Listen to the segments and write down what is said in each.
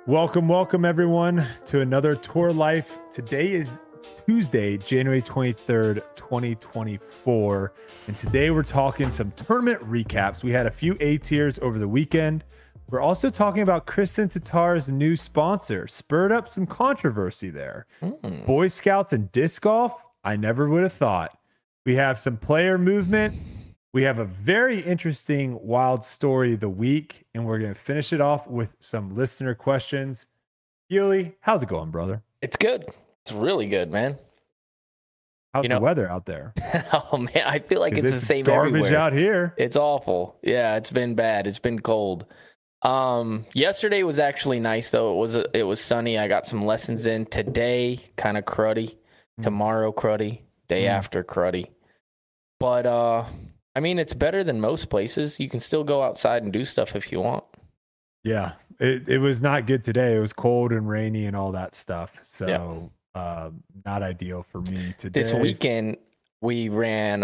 Welcome everyone to another Tour Life. Today is Tuesday, January 23rd, 2024. And today we're talking some tournament recaps. We had a few A tiers over the weekend. We're also talking about Kristin Tattar's new sponsor, spurred up some controversy there. Boy Scouts and disc golf, I never would have thought. We have some player movement. We have a very interesting wild story of the week, and we're going to finish it off with some listener questions. Yuli, how's it going, brother? It's good. It's really good, man. How's the weather out there? Oh, man, I feel like it's the same garbage everywhere. Out here. It's awful. Yeah, it's been bad. It's been cold. Yesterday was actually nice, though. It was sunny. I got some lessons in. Today, kind of cruddy. Tomorrow, cruddy. Day after, cruddy. But, I mean, it's better than most places. You can still go outside and do stuff if you want. Yeah, it was not good today. It was cold and rainy and all that stuff. So not ideal for me today. This weekend, we ran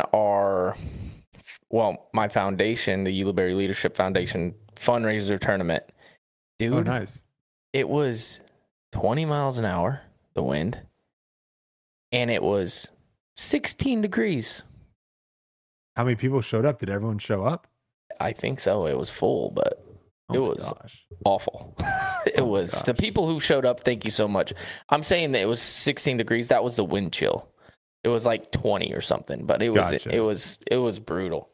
my foundation, the Ulibarri Leadership Foundation fundraiser tournament. Dude, oh, nice. It was 20 miles an hour, the wind, and it was 16 degrees. How many people showed up? Did everyone show up? I think so. It was full, but it was awful. The people who showed up, thank you so much. I'm saying that it was 16 degrees. That was the wind chill. It was like 20 or something, but it was brutal.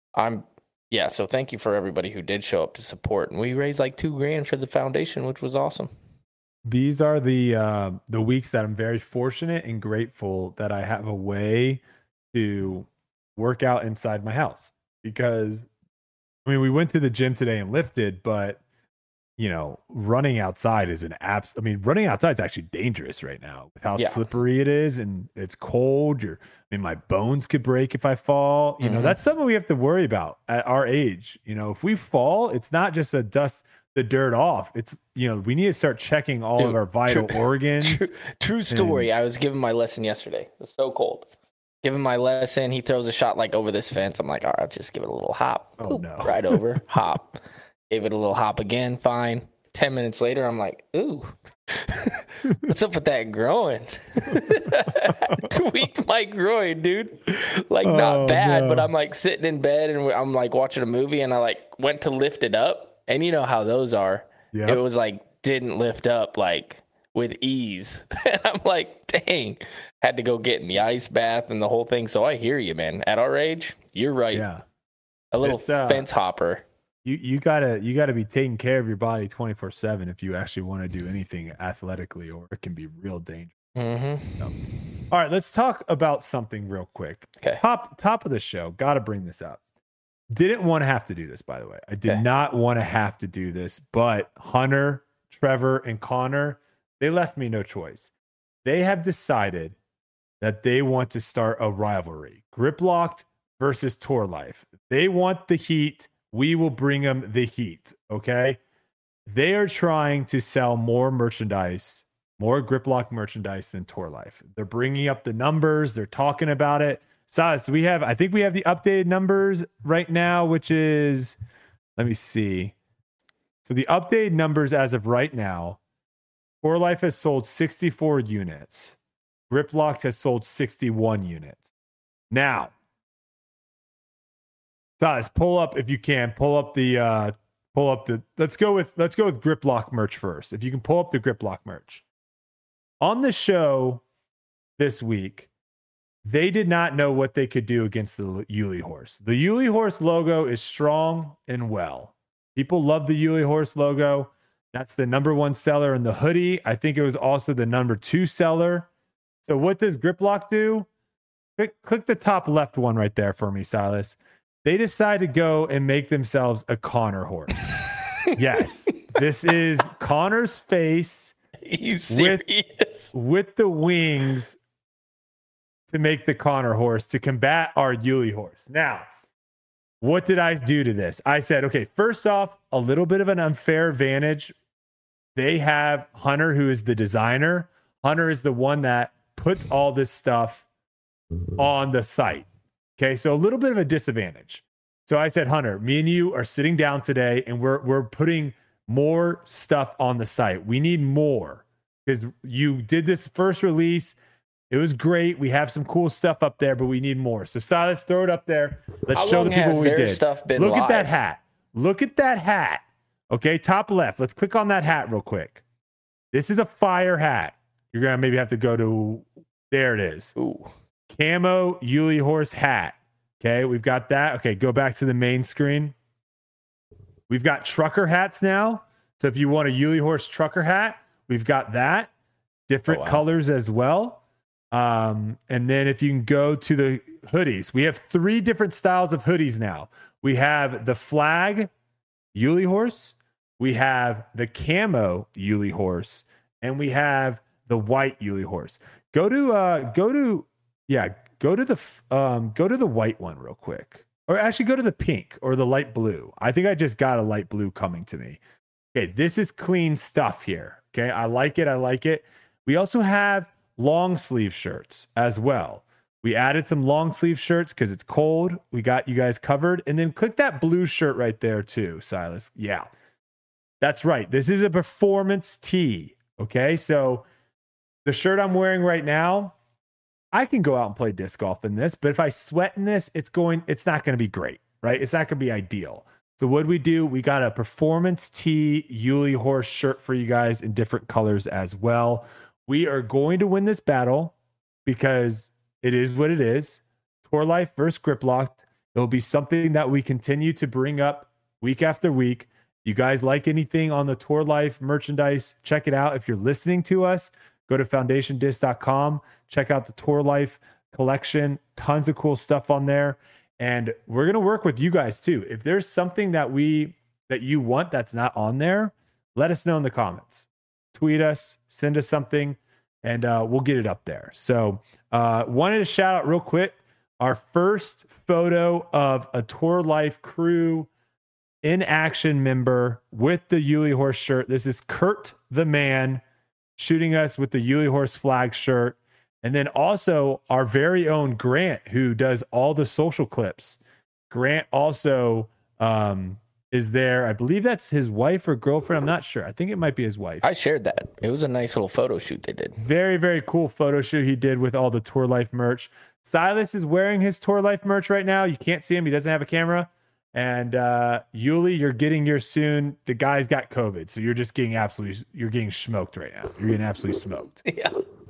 So thank you for everybody who did show up to support. And we raised like $2,000 for the foundation, which was awesome. These are the weeks that I'm very fortunate and grateful that I have a way to work out inside my house, because I mean, we went to the gym today and lifted, but running outside is running outside is actually dangerous right now with how slippery it is, and it's cold. My bones could break if I fall. That's something we have to worry about at our age. If we fall, it's not just dust the dirt off. It's we need to start checking all of our vital organs. True story. I was giving my lesson yesterday. It was so cold. Give him my lesson. He throws a shot like over this fence. I'm like, all right, just give it a little hop. Oh, no. Right over, hop. Gave it a little hop again. Fine. 10 minutes later, I'm like, ooh, what's up with that groin? Tweaked my groin, dude. Not bad, but I'm like sitting in bed and I'm like watching a movie, and I like went to lift it up. And you know how those are. Yep. It was like, didn't lift up like with ease. And I'm like, dang, had to go get in the ice bath and the whole thing. So I hear you, man. At our age, you're right. Yeah. A little fence hopper. You gotta be taking care of your body 24/7 if you actually want to do anything athletically, or it can be real dangerous. Mm-hmm. So, all right, let's talk about something real quick. Okay. Top of the show. Got to bring this up. Didn't want to have to do this, by the way. I did not want to have to do this, but Hunter, Trevor, and Connor, they left me no choice. They have decided that they want to start a rivalry. Grip Locked versus Tour Life. They want the heat. We will bring them the heat, okay? They are trying to sell more merchandise, more Grip Lock merchandise than Tour Life. They're bringing up the numbers. They're talking about it. Silas, I think we have the updated numbers right now, which is, let me see. So the updated numbers as of right now, Tour Life has sold 64 units. Grip Locked has sold 61 units. Now, Silas, pull up if you can. Let's go with Grip Lock merch first. If you can pull up the Grip Lock merch. On the show this week, they did not know what they could do against the Uli horse. The Uli horse logo is strong and well. People love the Uli horse logo. That's the number one seller in the hoodie. I think it was also the number 2 seller. So what does Grip Lock do? Click the top left one right there for me, Silas. They decide to go and make themselves a Connor horse. Yes, this is Connor's face with the wings to make the Connor horse to combat our Uli horse. Now, what did I do to this? I said, okay, first off, a little bit of an unfair advantage. They have Hunter, who is the designer. Hunter is the one that puts all this stuff on the site. Okay, so a little bit of a disadvantage. So I said, Hunter, me and you are sitting down today, and we're putting more stuff on the site. We need more because you did this first release. It was great. We have some cool stuff up there, but we need more. So Silas, throw it up there. Let's show the people what we did. Stuff been Look live? At that hat. Look at that hat. Okay, top left. Let's click on that hat real quick. This is a fire hat. You're gonna maybe have to go to there. It is. Ooh. Camo Yuli horse hat. Okay, we've got that. Okay, go back to the main screen. We've got trucker hats now. So if you want a Yuli horse trucker hat, we've got that. Different colors as well. And then if you can go to the hoodies, we have 3 different styles of hoodies now. We have the flag Yuli horse, we have the camo Yuli horse, and we have the white Yuli horse. Go to the white one real quick, or actually go to the pink or the light blue. I think I just got a light blue coming to me. Okay, this is clean stuff here. Okay, I like it. We also have long sleeve shirts as well. We added some long sleeve shirts because it's cold. We got you guys covered. And then click that blue shirt right there too, Silas. Yeah, that's right. This is a performance tee. Okay, so the shirt I'm wearing right now, I can go out and play disc golf in this, but if I sweat in this, it's not going to be great, right? It's not going to be ideal. So what we do, we got a performance tee Yuli horse shirt for you guys in different colors as well. We are going to win this battle because it is what it is. Tour Life versus Grip Locked. It'll be something that we continue to bring up week after week. You guys like anything on the Tour Life merchandise, check it out. If you're listening to us, go to foundationdisc.com. Check out the Tour Life collection. Tons of cool stuff on there. And we're going to work with you guys too. If there's something that you want that's not on there, let us know in the comments. Tweet us, send us something, and we'll get it up there. So wanted to shout out real quick our first photo of a Tour Life crew in action member with the Yuli horse shirt. This is Kurt the man shooting us with the Yuli horse flag shirt. And then also our very own Grant, who does all the social clips. Grant also is there. I believe that's his wife or girlfriend. I'm not sure. I think it might be his wife. I shared that. It was a nice little photo shoot they did. Very, very cool photo shoot he did with all the Tour Life merch. Silas is wearing his Tour Life merch right now. You can't see him. He doesn't have a camera. And Yuli, you're getting yours soon. The guy's got COVID. So you're just getting you're getting smoked right now. You're getting absolutely smoked. Yeah.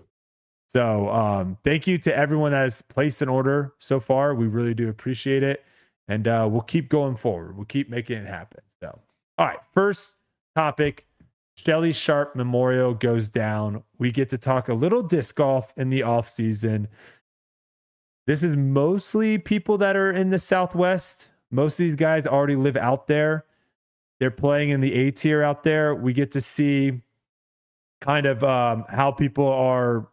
So thank you to everyone that has placed an order so far. We really do appreciate it. And we'll keep going forward. We'll keep making it happen. So, all right, first topic, Shelly Sharp Memorial goes down. We get to talk a little disc golf in the off season. This is mostly people that are in the Southwest. Most of these guys already live out there. They're playing in the A tier out there. We get to see kind of how people are,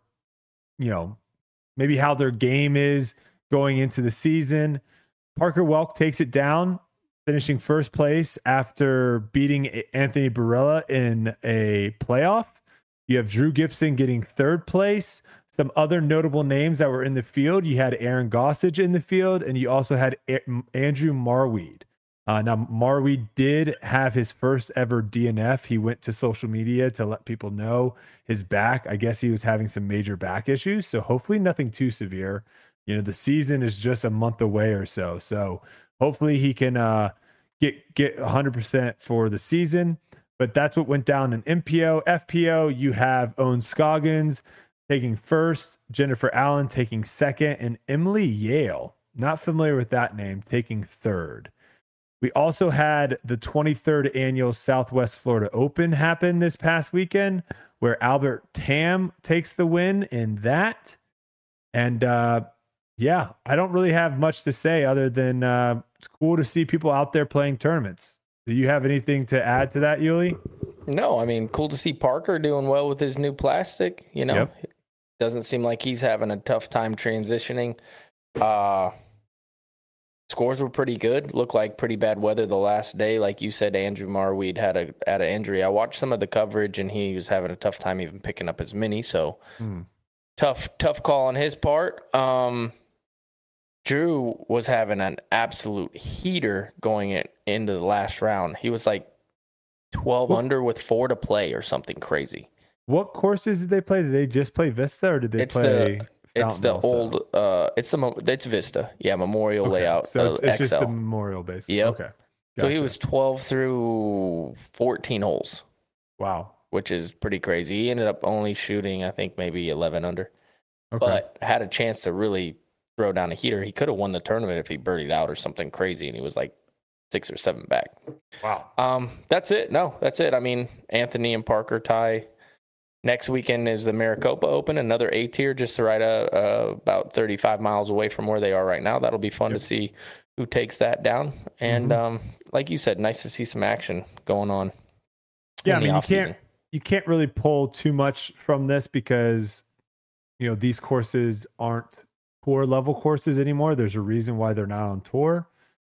maybe how their game is going into the season. Parker Welk takes it down, finishing first place after beating Anthony Barella in a playoff. You have Drew Gibson getting third place. Some other notable names that were in the field. You had Aaron Gossage in the field, and you also had Andrew Marweed. Now, Marweed did have his first ever DNF. He went to social media to let people know his back. I guess he was having some major back issues, so hopefully nothing too severe. The season is just a month away or so. So hopefully he can get 100% for the season. But that's what went down in MPO. FPO, you have Owen Scoggins taking first, Jennifer Allen taking second, and Emily Yale, not familiar with that name, taking third. We also had the 23rd annual Southwest Florida Open happen this past weekend, where Albert Tam takes the win in that. And yeah, I don't really have much to say other than it's cool to see people out there playing tournaments. Do you have anything to add to that, Yuli? No, I mean, cool to see Parker doing well with his new plastic. Yep. Doesn't seem like he's having a tough time transitioning. Scores were pretty good. Looked like pretty bad weather the last day. Like you said, Andrew Marweed had an injury. I watched some of the coverage, and he was having a tough time even picking up his mini. So tough call on his part. Drew was having an absolute heater going into the last round. He was like 12 under with 4 to play or something crazy. What courses did they play? Did they just play Vista or did they play It's it's Vista. Yeah, Memorial layout. So it's just the Memorial base. Yep. Okay. Gotcha. So he was 12 through 14 holes. Wow. Which is pretty crazy. He ended up only shooting, I think, maybe 11 under. Okay. But had a chance to really throw down a heater. He could have won the tournament if he birdied out or something crazy, and he was like 6 or 7 back. Wow. That's it. No, that's it. I mean, Anthony and Parker tie. Next weekend is the Maricopa Open, another A tier, just right about 35 miles away from where they are right now. That'll be fun to see who takes that down. And like you said, nice to see some action going on. Yeah, I mean, you can't really pull too much from this because, these courses aren't tour level courses anymore. There's a reason why they're not on tour.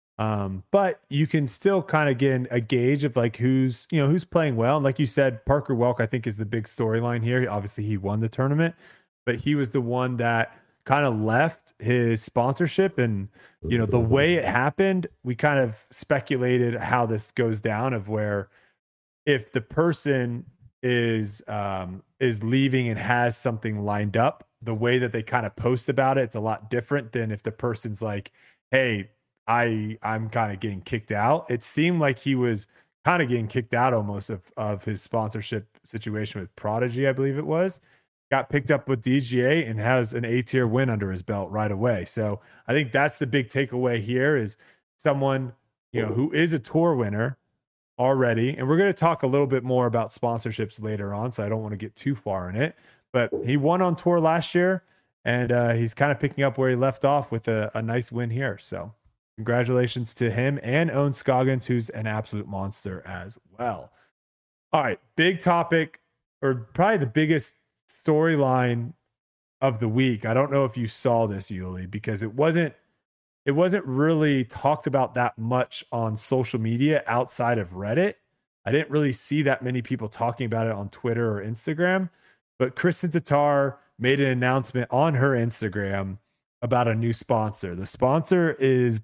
But you can still kind of get a gauge of like who's playing well. And like you said, Parker Welk, I think, is the big storyline here. Obviously he won the tournament, but he was the one that kind of left his sponsorship. And, the way it happened, we kind of speculated how this goes down, of where if the person is leaving and has something lined up, the way that they kind of post about it's a lot different than if the person's like, hey, I'm kind of getting kicked out. It seemed like he was kind of getting kicked out almost of his sponsorship situation with Prodigy, I believe it was. Got picked up with DGA and has an A-tier win under his belt right away. So I think that's the big takeaway here, is someone, who is a tour winner already. And we're going to talk a little bit more about sponsorships later on, so I don't want to get too far in it. But he won on tour last year, and he's kind of picking up where he left off with a nice win here. So congratulations to him and Owen Scoggins, who's an absolute monster as well. All right, big topic, or probably the biggest storyline of the week. I don't know if you saw this, Yuli, because it wasn't really talked about that much on social media outside of Reddit. I didn't really see that many people talking about it on Twitter or Instagram, but Kristin Tattar made an announcement on her Instagram about a new sponsor. The sponsor is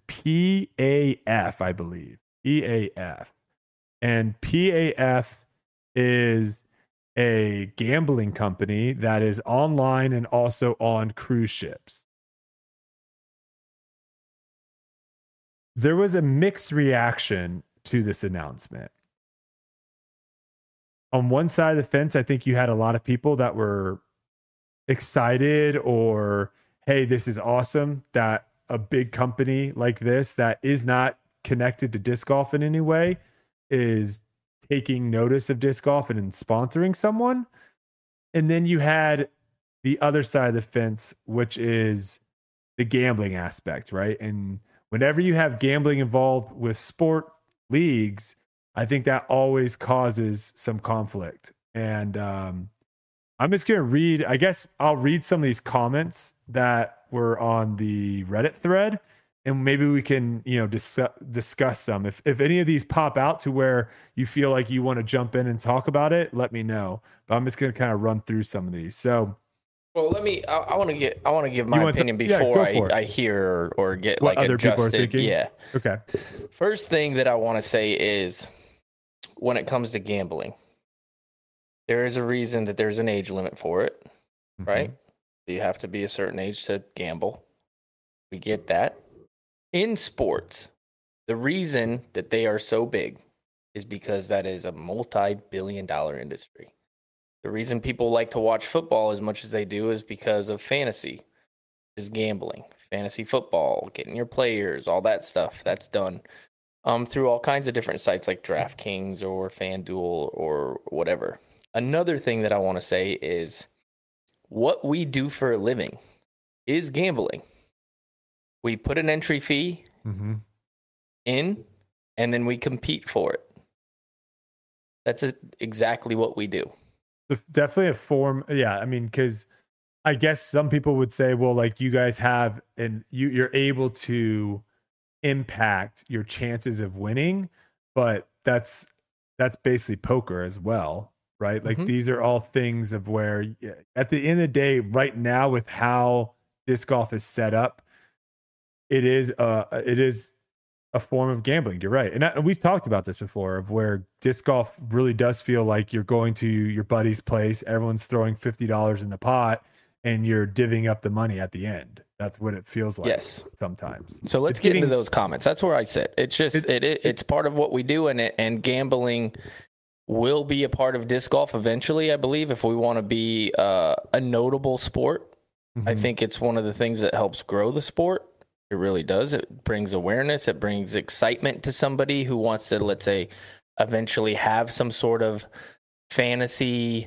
PAF, I believe. PAF. And PAF is a gambling company that is online and also on cruise ships. There was a mixed reaction to this announcement. On one side of the fence, I think you had a lot of people that were excited, or, hey, this is awesome that a big company like this that is not connected to disc golf in any way is taking notice of disc golf and sponsoring someone. And then you had the other side of the fence, which is the gambling aspect, right? And whenever you have gambling involved with sport leagues, I think that always causes some conflict. And I'm just going to read, I guess I'll read some of these comments that were on the Reddit thread, and maybe we can, discuss some. If any of these pop out to where you feel like you want to jump in and talk about it, let me know. But I'm just going to kind of run through some of these. So, well, I want to give my opinion before I hear or get what like other adjusted. People are thinking? Yeah. Okay. First thing that I want to say is, when it comes to gambling, there is a reason that there's an age limit for it, right? You have to be a certain age to gamble. We get that. In sports, the reason that they are so big is because that is a multi-billion-dollar industry. The reason people like to watch football as much as they do is because of fantasy, is gambling. Fantasy football, getting your players, all that stuff, that's done through all kinds of different sites like DraftKings or FanDuel or whatever. Another thing that I want to say is, what we do for a living is gambling. We put an entry fee in, and then we compete for it. That's exactly what we do. Definitely a form. Yeah, I mean, because I guess some people would say, well, like, you guys have, and you're able to impact your chances of winning, but that's basically poker as well, right? Like, these are all things of where, at the end of the day, right now, with how disc golf is set up, it is a form of gambling. You're right. And we've talked about this before, of where disc golf really does feel like you're going to your buddy's place. Everyone's throwing $50 in the pot and you're divvying up the money at the end. That's what it feels like. Yes. Sometimes. So let's get into those comments. That's where I sit. It's just, it's part of what we do, and gambling will be a part of disc golf eventually, I believe, if we want to be a notable sport. Mm-hmm. I think it's one of the things that helps grow the sport. It really does. It brings awareness. It brings excitement to somebody who wants to, let's say, eventually have some sort of fantasy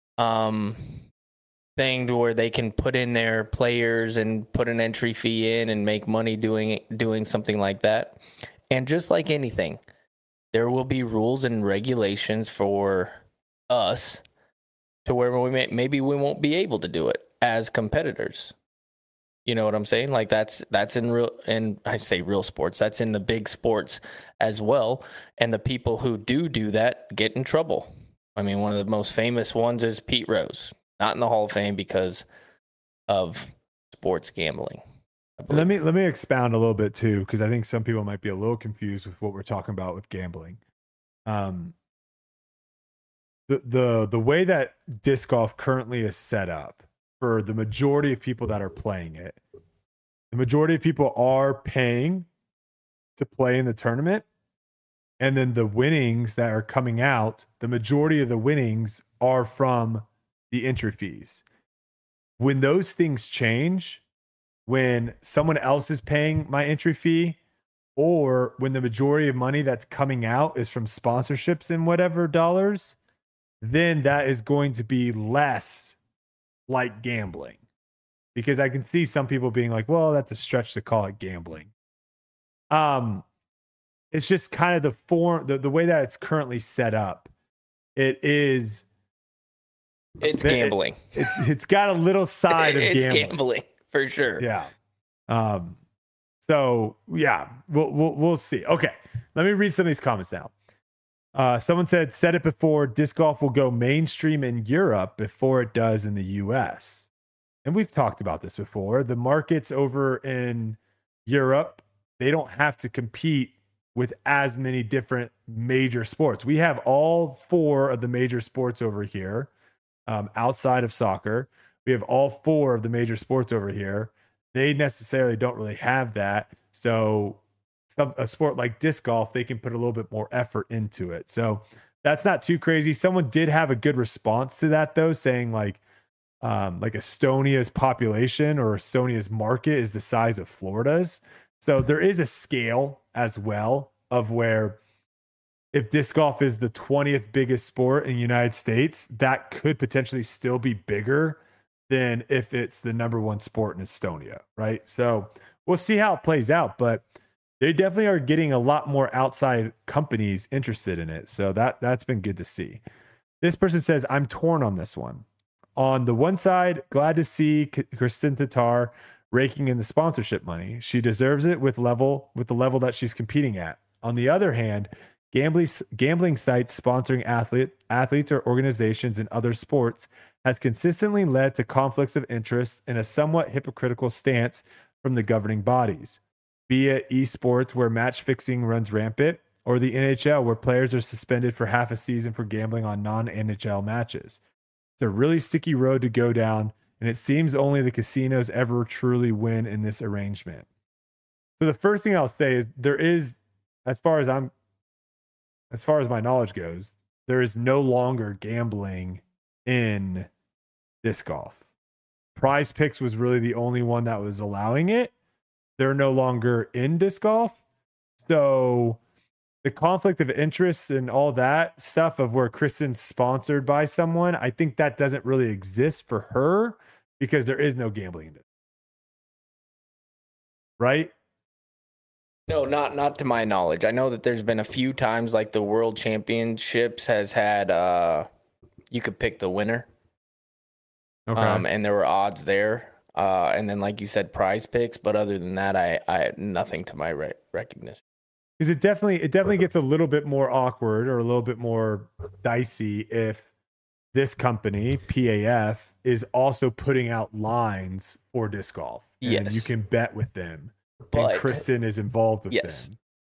thing to where they can put in their players and put an entry fee in and make money doing something like that. And just like anything, there will be rules and regulations for us to where maybe we won't be able to do it as competitors. You know what I'm saying? Like that's in real, and I say real sports, that's in the big sports as well. And the people who do that get in trouble. I mean, one of the most famous ones is Pete Rose, not in the Hall of Fame because of sports gambling. Let me expound a little bit too, because I think some people might be a little confused with what we're talking about with gambling. The way that disc golf currently is set up, for the majority of people that are playing it, the majority of people are paying to play in the tournament. And then the winnings that are coming out, the majority of the winnings are from the entry fees. When those things change, when someone else is paying my entry fee, or when the majority of money that's coming out is from sponsorships and whatever dollars, then that is going to be less like gambling. Because I can see some people being like, well, that's a stretch to call it gambling. It's just kind of the form, the way that it's currently set up. It's gambling. It's got a little side of it's gambling. Gambling for sure. Yeah. So yeah, we'll see. Okay, let me read some of these comments now. Someone said it before, disc golf will go mainstream in Europe before it does in the US. And we've talked about this before. The markets over in Europe, they don't have to compete with as many different major sports. We have all 4 of the major sports over here, outside of soccer. We have all 4 of the major sports over here. They necessarily don't really have that. So a sport like disc golf, they can put a little bit more effort into it. So that's not too crazy. Someone did have a good response to that though, saying like Estonia's population or Estonia's market is the size of Florida's. So there is a scale as well of where if disc golf is the 20th biggest sport in the United States, that could potentially still be bigger than if it's the number 1 sport in Estonia, right? So we'll see how it plays out, but they definitely are getting a lot more outside companies interested in it. So that's been good to see. This person says, I'm torn on this one. On the one side, glad to see Kristin Tattar raking in the sponsorship money. She deserves it with the level that she's competing at. On the other hand, gambling sites sponsoring athletes or organizations in other sports has consistently led to conflicts of interest and a somewhat hypocritical stance from the governing bodies, be it esports where match fixing runs rampant, or the NHL where players are suspended for half a season for gambling on non-NHL matches. It's a really sticky road to go down, and it seems only the casinos ever truly win in this arrangement. So the first thing I'll say is there is, as far as my knowledge goes, there is no longer gambling in disc golf. Prize Picks was really the only one that was allowing it. They're no longer in disc golf. So the conflict of interest and all that stuff of where Kristin's sponsored by someone, I think that doesn't really exist for her because there is no gambling in it. Right? No, not to my knowledge. I know that there's been a few times like the World Championships has had you could pick the winner. Okay. And there were odds there. And then like you said, Prize Picks, but other than that I had nothing to my recognition. Because it definitely gets a little bit more awkward or a little bit more dicey if this company, PAF, is also putting out lines for disc golf. And yes. You can bet with them. But and Kristin is involved with yes. them.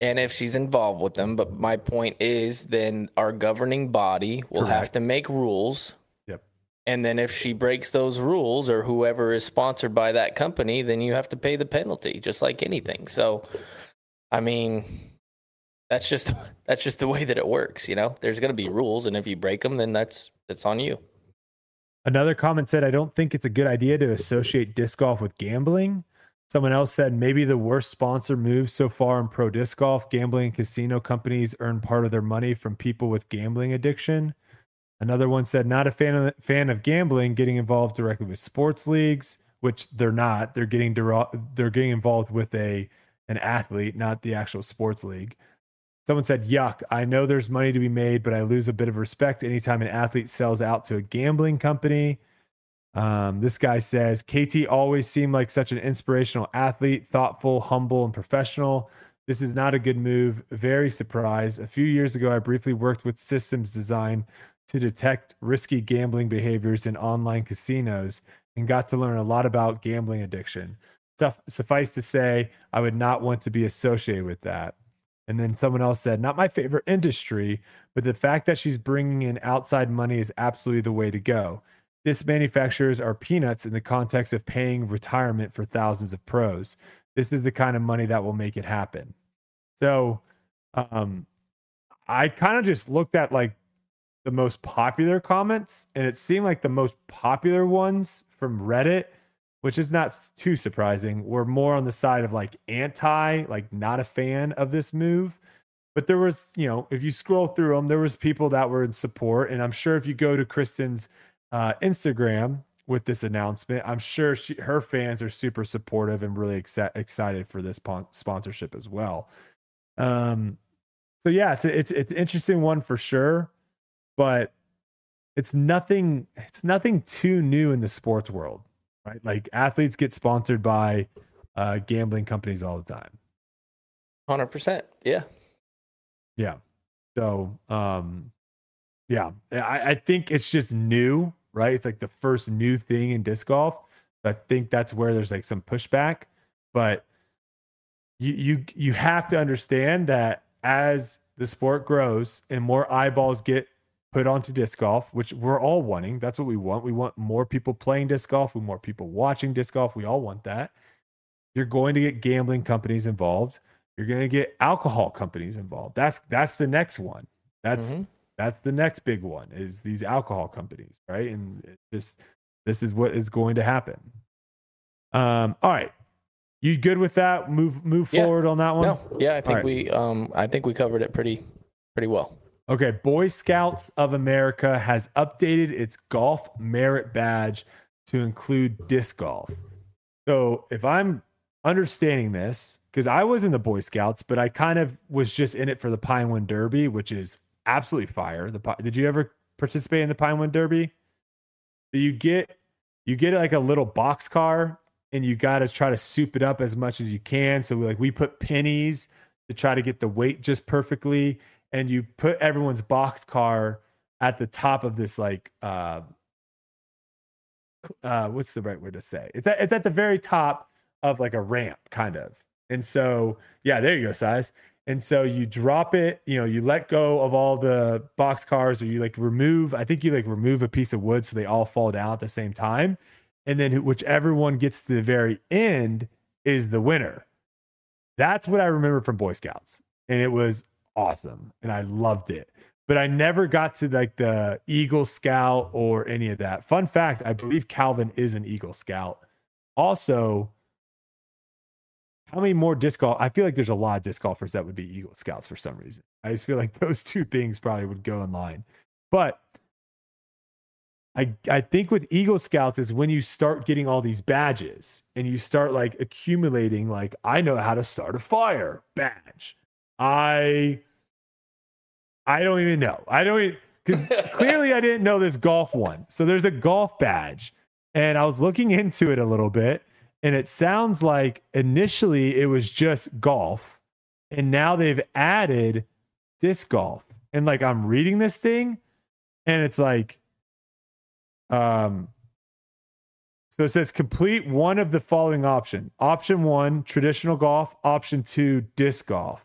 And if she's involved with them, but my point is then our governing body will have to make rules. Yep. And then if she breaks those rules or whoever is sponsored by that company, then you have to pay the penalty, just like anything. So, I mean, that's just the way that it works, you know? There's going to be rules, and if you break them, then that's on you. Another comment said, I don't think it's a good idea to associate disc golf with gambling. Someone else said, maybe the worst sponsor move so far in pro disc golf. Gambling and casino companies earn part of their money from people with gambling addiction. Another one said, not a fan of gambling, getting involved directly with sports leagues, which they're not. They're getting involved with an athlete, not the actual sports league. Someone said, yuck, I know there's money to be made, but I lose a bit of respect anytime an athlete sells out to a gambling company. This guy says, KT always seemed like such an inspirational athlete, thoughtful, humble, and professional. This is not a good move. Very surprised. A few years ago, I briefly worked with systems design to detect risky gambling behaviors in online casinos and got to learn a lot about gambling addiction. Suffice to say, I would not want to be associated with that. And then someone else said, not my favorite industry, but the fact that she's bringing in outside money is absolutely the way to go. Disc manufacturers are peanuts in the context of paying retirement for thousands of pros. This is the kind of money that will make it happen. So I kind of just looked at like the most popular comments, and it seemed like the most popular ones from Reddit, which is not too surprising, were more on the side of like anti, like not a fan of this move. But there was, you know, if you scroll through them, there was people that were in support. And I'm sure if you go to Kristen's Instagram with this announcement, I'm sure her fans are super supportive and really excited for this sponsorship as well. So yeah, it's an interesting one for sure, but it's nothing too new in the sports world, right? Like athletes get sponsored by gambling companies all the time. 100%. Yeah. Yeah. So yeah, I think it's just new, right? It's like the first new thing in disc golf. I think that's where there's like some pushback, but you have to understand that as the sport grows and more eyeballs get put onto disc golf, which we're all wanting, that's what we want. We want more people playing disc golf, we want more people watching disc golf. We all want that. You're going to get gambling companies involved. You're going to get alcohol companies involved. That's the next one. That's the next big one, is these alcohol companies, right? And this is what is going to happen. All right. You good with that? Move forward on that one? No. Yeah, I think we covered it pretty well. Okay, Boy Scouts of America has updated its golf merit badge to include disc golf. So if I'm understanding this, because I was in the Boy Scouts, but I kind of was just in it for the Pinewood Derby, which is absolutely fire. Did you ever participate in the Pinewood Derby? So you get like a little box car, and you got to try to soup it up as much as you can. So we put pennies to try to get the weight just perfectly, and you put everyone's box car at the top of this like what's the right word to say? It's at the very top of like a ramp, kind of. And so yeah, there you go, size. And so you drop it, you let go of all the box cars, or you remove a piece of wood so they all fall down at the same time. And then whichever one gets to the very end is the winner. That's what I remember from Boy Scouts. And it was awesome. And I loved it. But I never got to like the Eagle Scout or any of that. Fun fact, I believe Calvin is an Eagle Scout. Also, how many more disc golf? I feel like there's a lot of disc golfers that would be Eagle Scouts for some reason. I just feel like those two things probably would go in line. But I think with Eagle Scouts is when you start getting all these badges and you start like accumulating, like, I know how to start a fire badge. I don't even know. Because clearly I didn't know this golf one. So there's a golf badge, and I was looking into it a little bit, and it sounds like initially it was just golf, and now they've added disc golf. And like, I'm reading this thing, and it's like, so it says complete one of the following option. Option 1, traditional golf. Option 2, disc golf.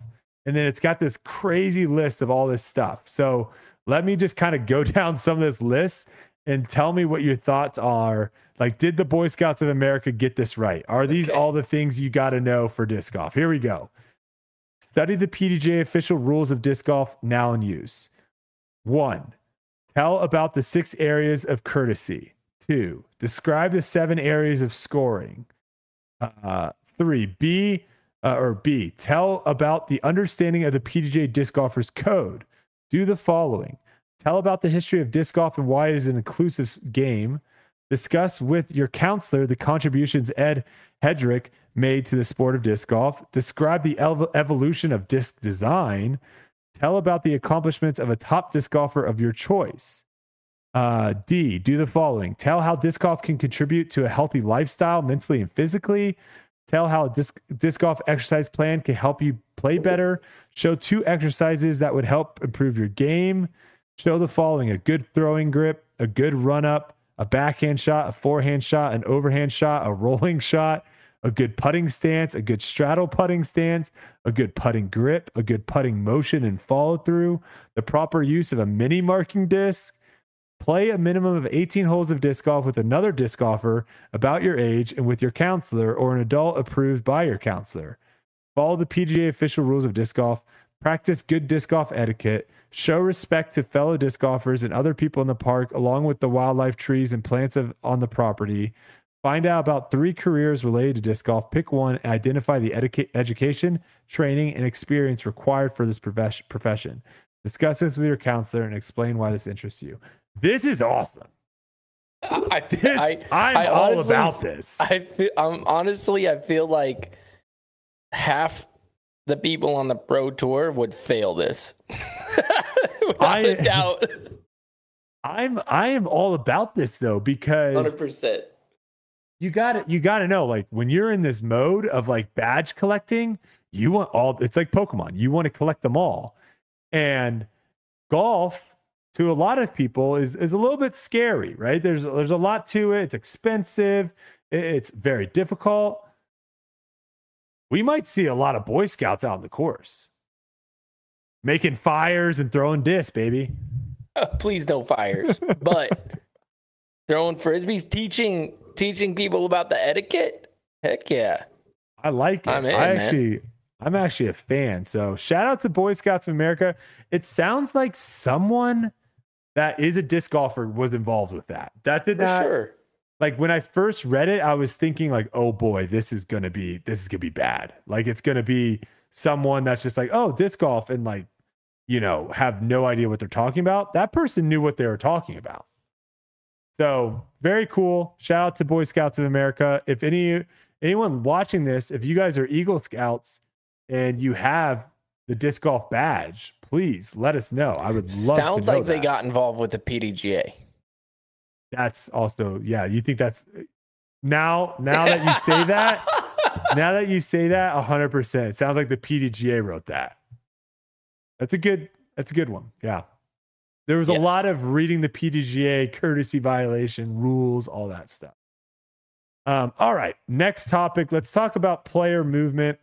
And then it's got this crazy list of all this stuff. So let me just kind of go down some of this list and tell me what your thoughts are. Like, did the Boy Scouts of America get this right? Are these all the things you got to know for disc golf? Here we go. Study the PDGA official rules of disc golf now in use. 1, tell about the 6 areas of courtesy. 2, describe the 7 areas of scoring. 3, B, tell about the understanding of the PDGA disc golfer's code. Do the following. Tell about the history of disc golf and why it is an inclusive game. Discuss with your counselor the contributions Ed Hedrick made to the sport of disc golf. Describe the evolution of disc design. Tell about the accomplishments of a top disc golfer of your choice. D, do the following. Tell how disc golf can contribute to a healthy lifestyle mentally and physically. Tell how a disc golf exercise plan can help you play better. Show 2 exercises that would help improve your game. Show the following: a good throwing grip, a good run up, a backhand shot, a forehand shot, an overhand shot, a rolling shot, a good putting stance, a good straddle putting stance, a good putting grip, a good putting motion and follow through, the proper use of a mini marking disc. Play a minimum of 18 holes of disc golf with another disc golfer about your age and with your counselor or an adult approved by your counselor. Follow the PGA official rules of disc golf. Practice good disc golf etiquette. Show respect to fellow disc golfers and other people in the park, along with the wildlife, trees, and plants on the property. Find out about 3 careers related to disc golf. Pick one and identify the education, training, and experience required for this profession. Discuss this with your counselor and explain why this interests you. This is awesome. I'm all about this. I feel like half the people on the pro tour would fail this. Without a doubt. I am all about this though, because 100%. You got to know, like, when you're in this mode of like badge collecting, you want all, it's like Pokemon. You want to collect them all. And golf, to a lot of people, is a little bit scary, right? There's a lot to it. It's expensive. It's very difficult. We might see a lot of Boy Scouts out on the course making fires and throwing discs, baby. Please no fires, but throwing frisbees, teaching people about the etiquette. Heck yeah, I like it. I'm actually a fan. So shout out to Boy Scouts of America. It sounds like someone that is a disc golfer was involved with that. That did not. Sure. Like, when I first read it, I was thinking like, oh boy, this is gonna be bad. Like, it's gonna be someone that's just like, oh, disc golf, and like, you know, have no idea what they're talking about. That person knew what they were talking about. So very cool. Shout out to Boy Scouts of America. If anyone watching this, if you guys are Eagle Scouts and you have the disc golf badge, please let us know. I would love Sounds to know like that. they got involved with the PDGA. That's also, yeah, you think that's now that you say that, 100%. It sounds like the PDGA wrote that. That's a good one. Yeah. There was a lot of reading the PDGA courtesy violation rules, all that stuff. All right. Next topic. Let's talk about player movement.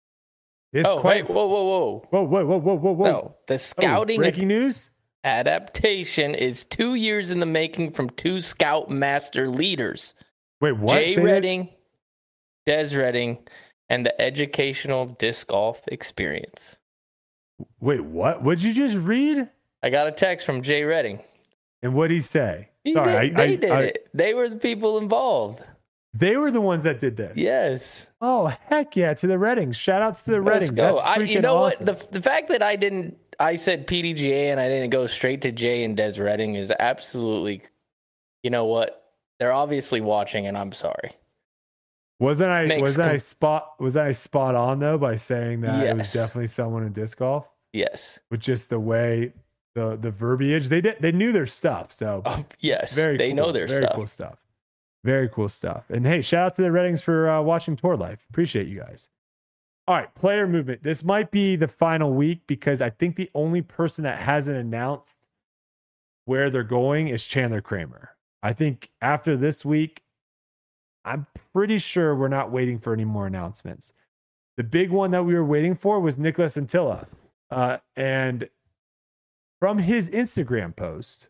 Whoa. No, the scouting breaking news adaptation is 2 years in the making from 2 Scout Master leaders. Wait, what? Jay Redding, Des Redding, and the Educational Disc Golf Experience. Wait, what? What'd you just read? I got a text from Jay Redding. And what'd he say? They did it. They were the people involved. They were the ones that did this. Yes. Oh, heck yeah. To the Reddings. Shout outs to the Reddings. Go. You know awesome. What? The fact that I said PDGA and I didn't go straight to Jay and Des Redding is absolutely, you know what? They're obviously watching, and I'm sorry. Wasn't I spot on though by saying that it was definitely someone in disc golf? Yes. With just the way the verbiage, they knew their stuff. So yes, they cool. know their very stuff. Cool stuff. Very cool stuff. And hey, shout out to the Reddings for watching Tour Life. Appreciate you guys. All right, player movement. This might be the final week because I think the only person that hasn't announced where they're going is Chandler Kramer. I think after this week, I'm pretty sure we're not waiting for any more announcements. The big one that we were waiting for was Nicholas Antilla. And from his Instagram post,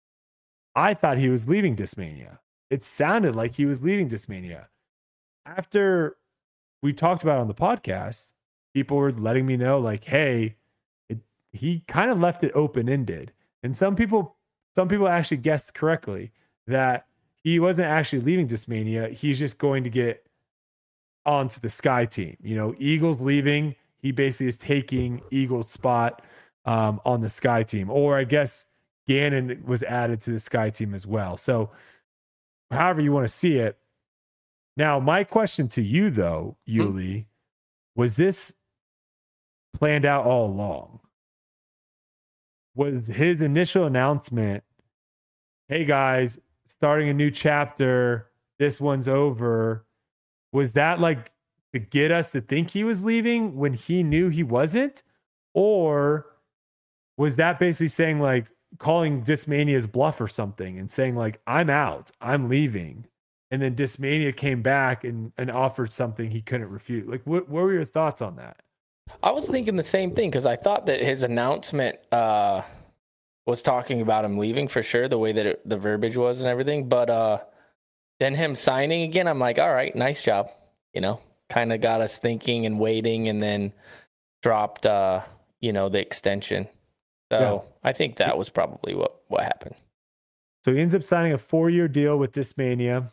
I thought he was leaving Discmania. It sounded like he was leaving Discmania. After we talked about it on the podcast, people were letting me know, like, hey, he kind of left it open-ended. And some people actually guessed correctly that he wasn't actually leaving Discmania. He's just going to get onto the Sky team. You know, Eagle's leaving. He basically is taking Eagle's spot on the Sky team. Or I guess Gannon was added to the Sky team as well. So however you want to see it. Now, my question to you, though, Yuli, was this planned out all along? Was his initial announcement, hey, guys, starting a new chapter, this one's over, was that like to get us to think he was leaving when he knew he wasn't? Or was that basically saying, like, calling Discmania's bluff or something and saying, like, I'm out, I'm leaving? And then Discmania came back and offered something he couldn't refute. Like, what were your thoughts on that? I was thinking the same thing, because I thought that his announcement was talking about him leaving for sure, the way that the verbiage was and everything. But then him signing again, I'm like, all right, nice job. You know, kind of got us thinking and waiting, and then dropped, the extension. So yeah. I think that was probably what happened. So he ends up signing a 4-year deal with Discmania.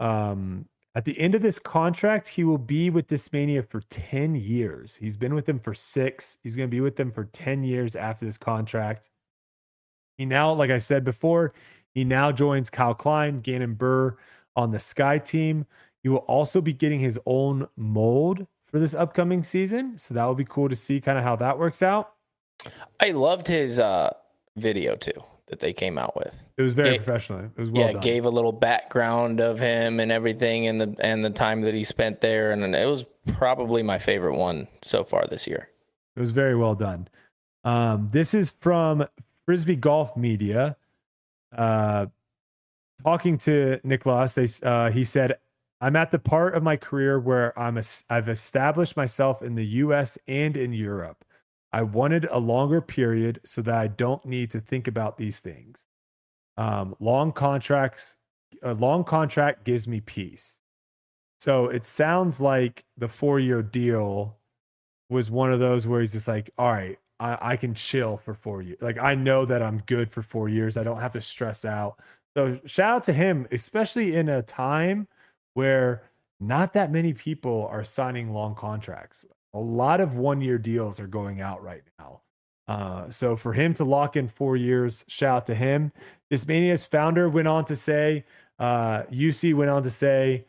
At the end of this contract, he will be with Discmania for 10 years. He's been with them for 6. He's going to be with them for 10 years after this contract. He now, like I said before, he now joins Kyle Klein, Gannon Buhr on the Sky team. He will also be getting his own mold for this upcoming season. So that will be cool to see kind of how that works out. I loved his video too that they came out with. It was very professional. It was well done. Gave a little background of him and everything, and the time that he spent there, and it was probably my favorite one so far this year. It was very well done. This is from Frisbee Golf Media. Talking to Nicholas, he said, I'm at the part of my career where I've established myself in the U.S. and in Europe. I wanted a longer period so that I don't need to think about these things. A long contract gives me peace. So it sounds like the 4-year deal was one of those where he's just like, all right, I can chill for 4 years. Like, I know that I'm good for 4 years. I don't have to stress out. So shout out to him, especially in a time where not that many people are signing long contracts. A lot of 1-year deals are going out right now. So for him to lock in 4 years, shout out to him. Discmania's founder went on to say, UC went on to say,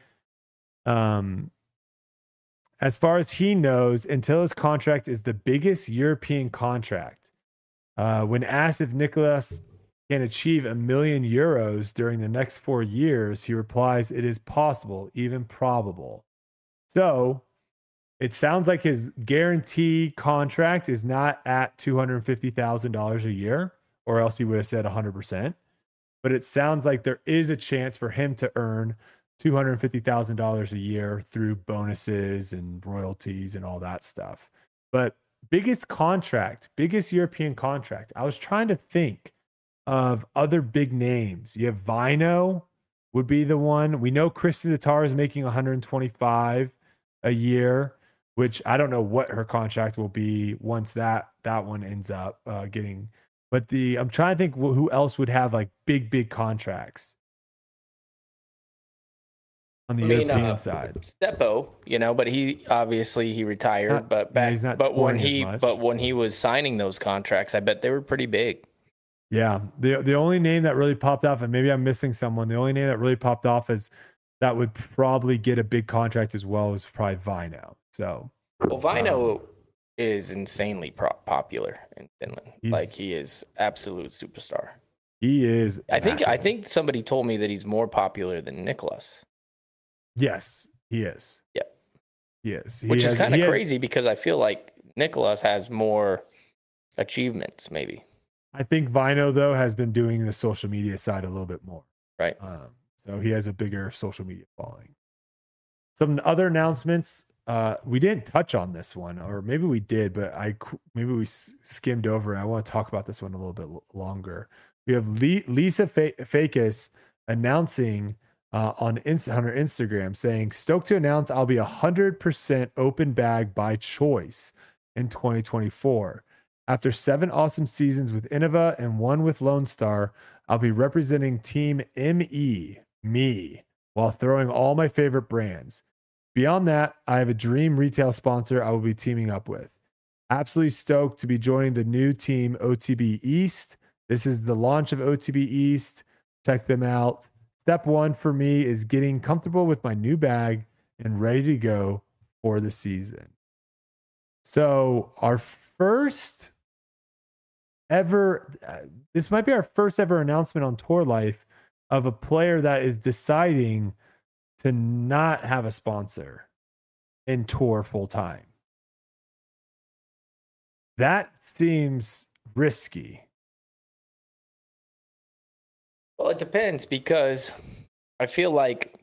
as far as he knows, Antilla's contract is the biggest European contract. When asked if Nicholas can achieve €1 million during the next 4 years, he replies, it is possible, even probable. So it sounds like his guarantee contract is not at $250,000 a year, or else he would have said 100%. But it sounds like there is a chance for him to earn $250,000 a year through bonuses and royalties and all that stuff. But biggest European contract. I was trying to think of other big names. You have Vino would be the one. We know Christy Tatar is making $125 a year, which I don't know what her contract will be once that one ends up getting. But I'm trying to think who else would have like big contracts on the European side. Stepo, but he obviously retired. When he was signing those contracts, I bet they were pretty big. Yeah, the only name that really popped off, and maybe I'm missing someone, the only name that really popped off is that would probably get a big contract as well as probably Vino. So, well, Vino is insanely popular in Finland. Like, he is absolute superstar. He is. I think somebody told me that he's more popular than Nicholas. Yes, he is. Yeah, he is. Which is kind of crazy because I feel like Nicholas has more achievements, maybe. I think Vino, though, has been doing the social media side a little bit more. Right. So he has a bigger social media following. Some other announcements. we didn't touch on this one, or maybe we did, but maybe we skimmed over it. I want to talk about this one a little bit longer. We have Lisa Fakis announcing on her Instagram saying, "Stoked to announce I'll be 100% open bag by choice in 2024. After 7 awesome seasons with Innova and 1 with Lone Star, I'll be representing Team me, while throwing all my favorite brands. Beyond that, I have a dream retail sponsor I will be teaming up with. Absolutely stoked to be joining the new team OTB East. This is the launch of OTB East. Check them out. Step 1 for me is getting comfortable with my new bag and ready to go for the season." So our first ever, this might be our first ever announcement on Tour Life of a player that is deciding to not have a sponsor in Tour full time. That seems risky. Well, it depends, because I feel like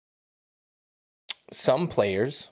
some players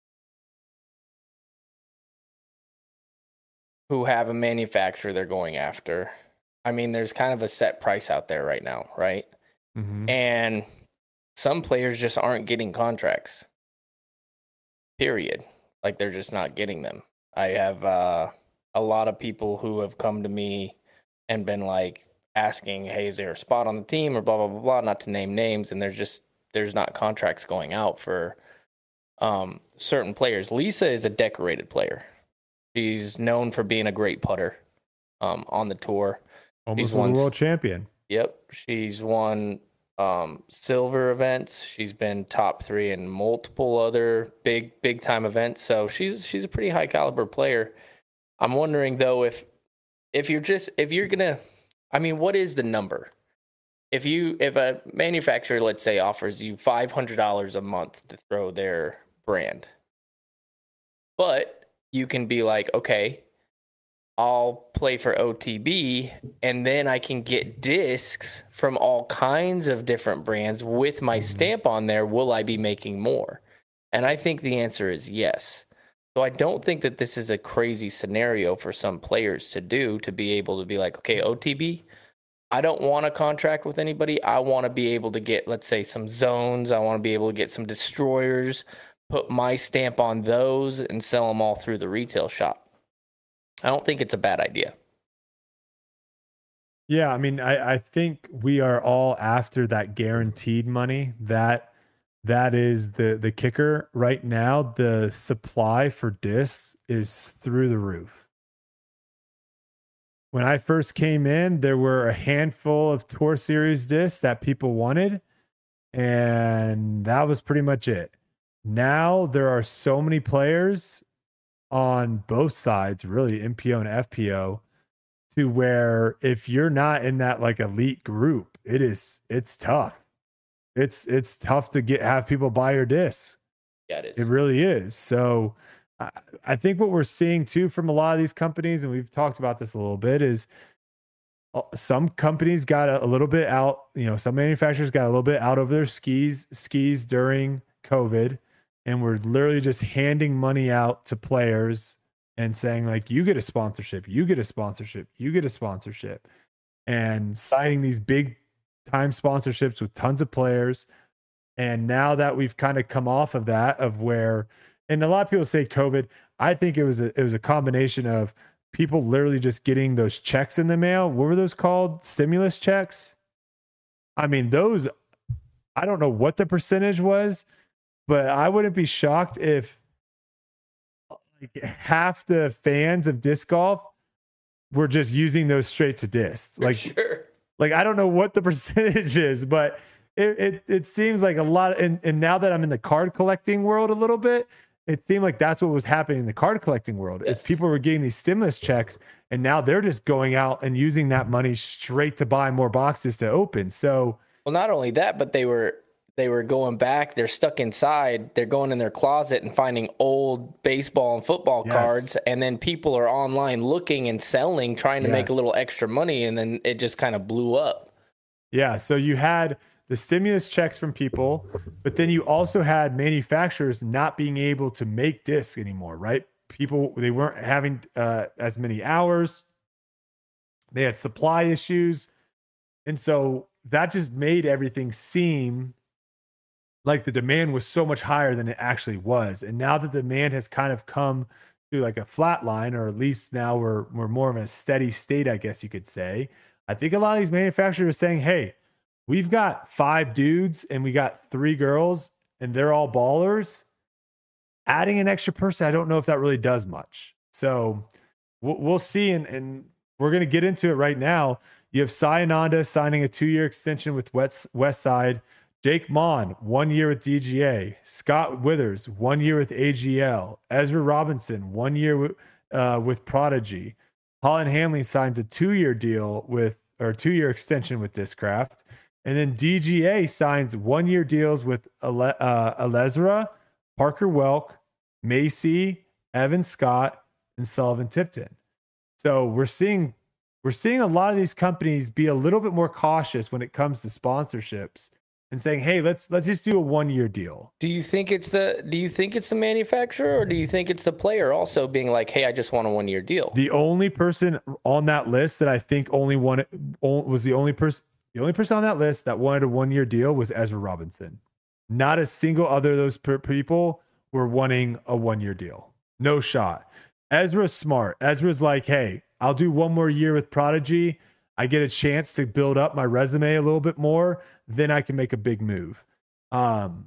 who have a manufacturer they're going after, I mean, there's kind of a set price out there right now, right? Mm-hmm. And some players just aren't getting contracts, period. Like, they're just not getting them. I have a lot of people who have come to me and been like asking, "Hey, is there a spot on the team?" or blah, blah, blah, blah, not to name names. And there's not contracts going out for certain players. Lisa is a decorated player. She's known for being a great putter on the tour. Almost won world champion. Yep. She's won silver events. She's been top 3 in multiple other big time events. So she's a pretty high caliber player. I'm wondering though, if you're gonna, I mean, what is the number? If a manufacturer, let's say, offers you $500 a month to throw their brand, but you can be like, okay, I'll play for OTB, and then I can get discs from all kinds of different brands with my stamp on there. Will I be making more? And I think the answer is yes. So I don't think that this is a crazy scenario for some players to do, to be able to be like, okay, OTB, I don't want a contract with anybody. I want to be able to get, let's say, some zones. I want to be able to get some destroyers, put my stamp on those, and sell them all through the retail shop. I don't think it's a bad idea. Yeah, I mean, I think we are all after that guaranteed money. That is the kicker right now. The supply for discs is through the roof. When I first came in, there were a handful of Tour Series discs that people wanted, and that was pretty much it. Now there are so many players on both sides, really, MPO and FPO, to where if you're not in that like elite group, it's tough. It's tough to have people buy your discs. Yeah, it is. It really is. So I think what we're seeing too from a lot of these companies, and we've talked about this a little bit, is some companies got a little bit out, some manufacturers got a little bit out over their skis during COVID, and we're literally just handing money out to players and saying like, you get a sponsorship, you get a sponsorship, you get a sponsorship, and signing these big time sponsorships with tons of players. And now that we've kind of come off of that, of where, and a lot of people say COVID, I think it was a combination of people literally just getting those checks in the mail. What were those called? Stimulus checks? I mean, those, I don't know what the percentage was, but I wouldn't be shocked if like half the fans of disc golf were just using those straight to disc. Like, sure. Like, I don't know what the percentage is, but it seems like a lot. And now that I'm in the card collecting world a little bit, it seemed like that's what was happening in the card collecting world. Yes. Is people were getting these stimulus checks, and now they're just going out and using that money straight to buy more boxes to open. So, well, not only that, but they were going back. They're stuck inside. They're going in their closet and finding old baseball and football cards. And then people are online looking and selling, trying to make a little extra money. And then it just kind of blew up. Yeah. So you had the stimulus checks from people, but then you also had manufacturers not being able to make discs anymore, right? People, they weren't having as many hours. They had supply issues. And so that just made everything seem like the demand was so much higher than it actually was. And now that the demand has kind of come to like a flat line, or at least now we're more of a steady state, I guess you could say. I think a lot of these manufacturers are saying, hey, we've got 5 dudes and we got 3 girls and they're all ballers. Adding an extra person, I don't know if that really does much. So we'll see. And we're going to get into it right now. You have Sai Ananda signing a 2-year extension with Westside. Jake Mon, 1 year with DGA. Scott Withers, 1 year with AGL. Ezra Robinson, 1 year with Prodigy. Holland Hamlin signs a 2-year deal with, or 2-year extension with Discraft. And then DGA signs 1-year deals with Alezra, Parker Welk, Macy, Evan Scott, and Sullivan Tipton. So we're seeing a lot of these companies be a little bit more cautious when it comes to sponsorships and saying, "Hey, let's just do a 1-year deal." Do you think it's the manufacturer, or do you think it's the player also being like, "Hey, I just want a 1-year deal"? The only person on that list that I think was the only person on that list that wanted a 1-year deal was Ezra Robinson. Not a single other of those people were wanting a 1-year deal. No shot. Ezra's smart. Ezra's like, hey, I'll do 1 more year with Prodigy. I get a chance to build up my resume a little bit more. Then I can make a big move. All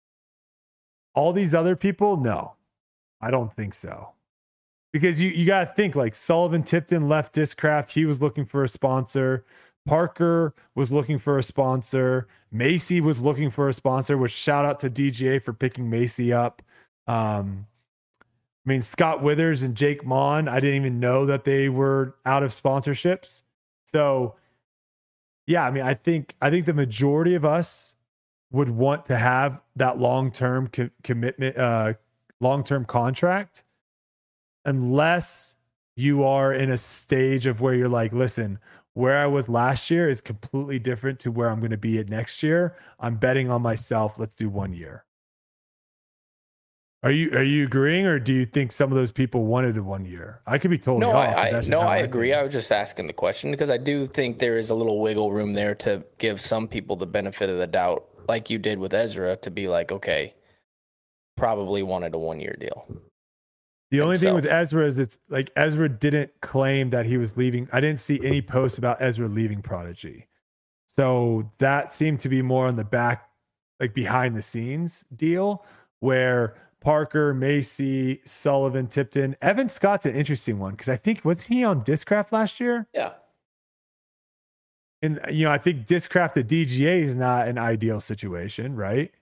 these other people, no, I don't think so. Because you got to think, like, Sullivan Tipton left Discraft. He was looking for a sponsor. Parker was looking for a sponsor. Macy was looking for a sponsor, which shout out to DGA for picking Macy up. I mean, Scott Withers and Jake Mon, I didn't even know that they were out of sponsorships. So, yeah, I mean, I think the majority of us would want to have that long-term commitment, long-term contract, unless you are in a stage of where you're like, listen, where I was last year is completely different to where I'm going to be at next year. I'm betting on myself. Let's do 1 year. Are you agreeing, or do you think some of those people wanted a 1 year? I could be totally off. I agree. I was just asking the question because I do think there is a little wiggle room there to give some people the benefit of the doubt, like you did with Ezra, to be like, okay, probably wanted a 1-year deal. The only thing with Ezra is it's like Ezra didn't claim that he was leaving. I didn't see any posts about Ezra leaving Prodigy. So that seemed to be more on the back, like behind the scenes deal, where Parker, Macy, Sullivan, Tipton, Evan Scott's an interesting one because I think, was he on Discraft last year? Yeah. And, you know, I think Discraft at DGA is not an ideal situation, right?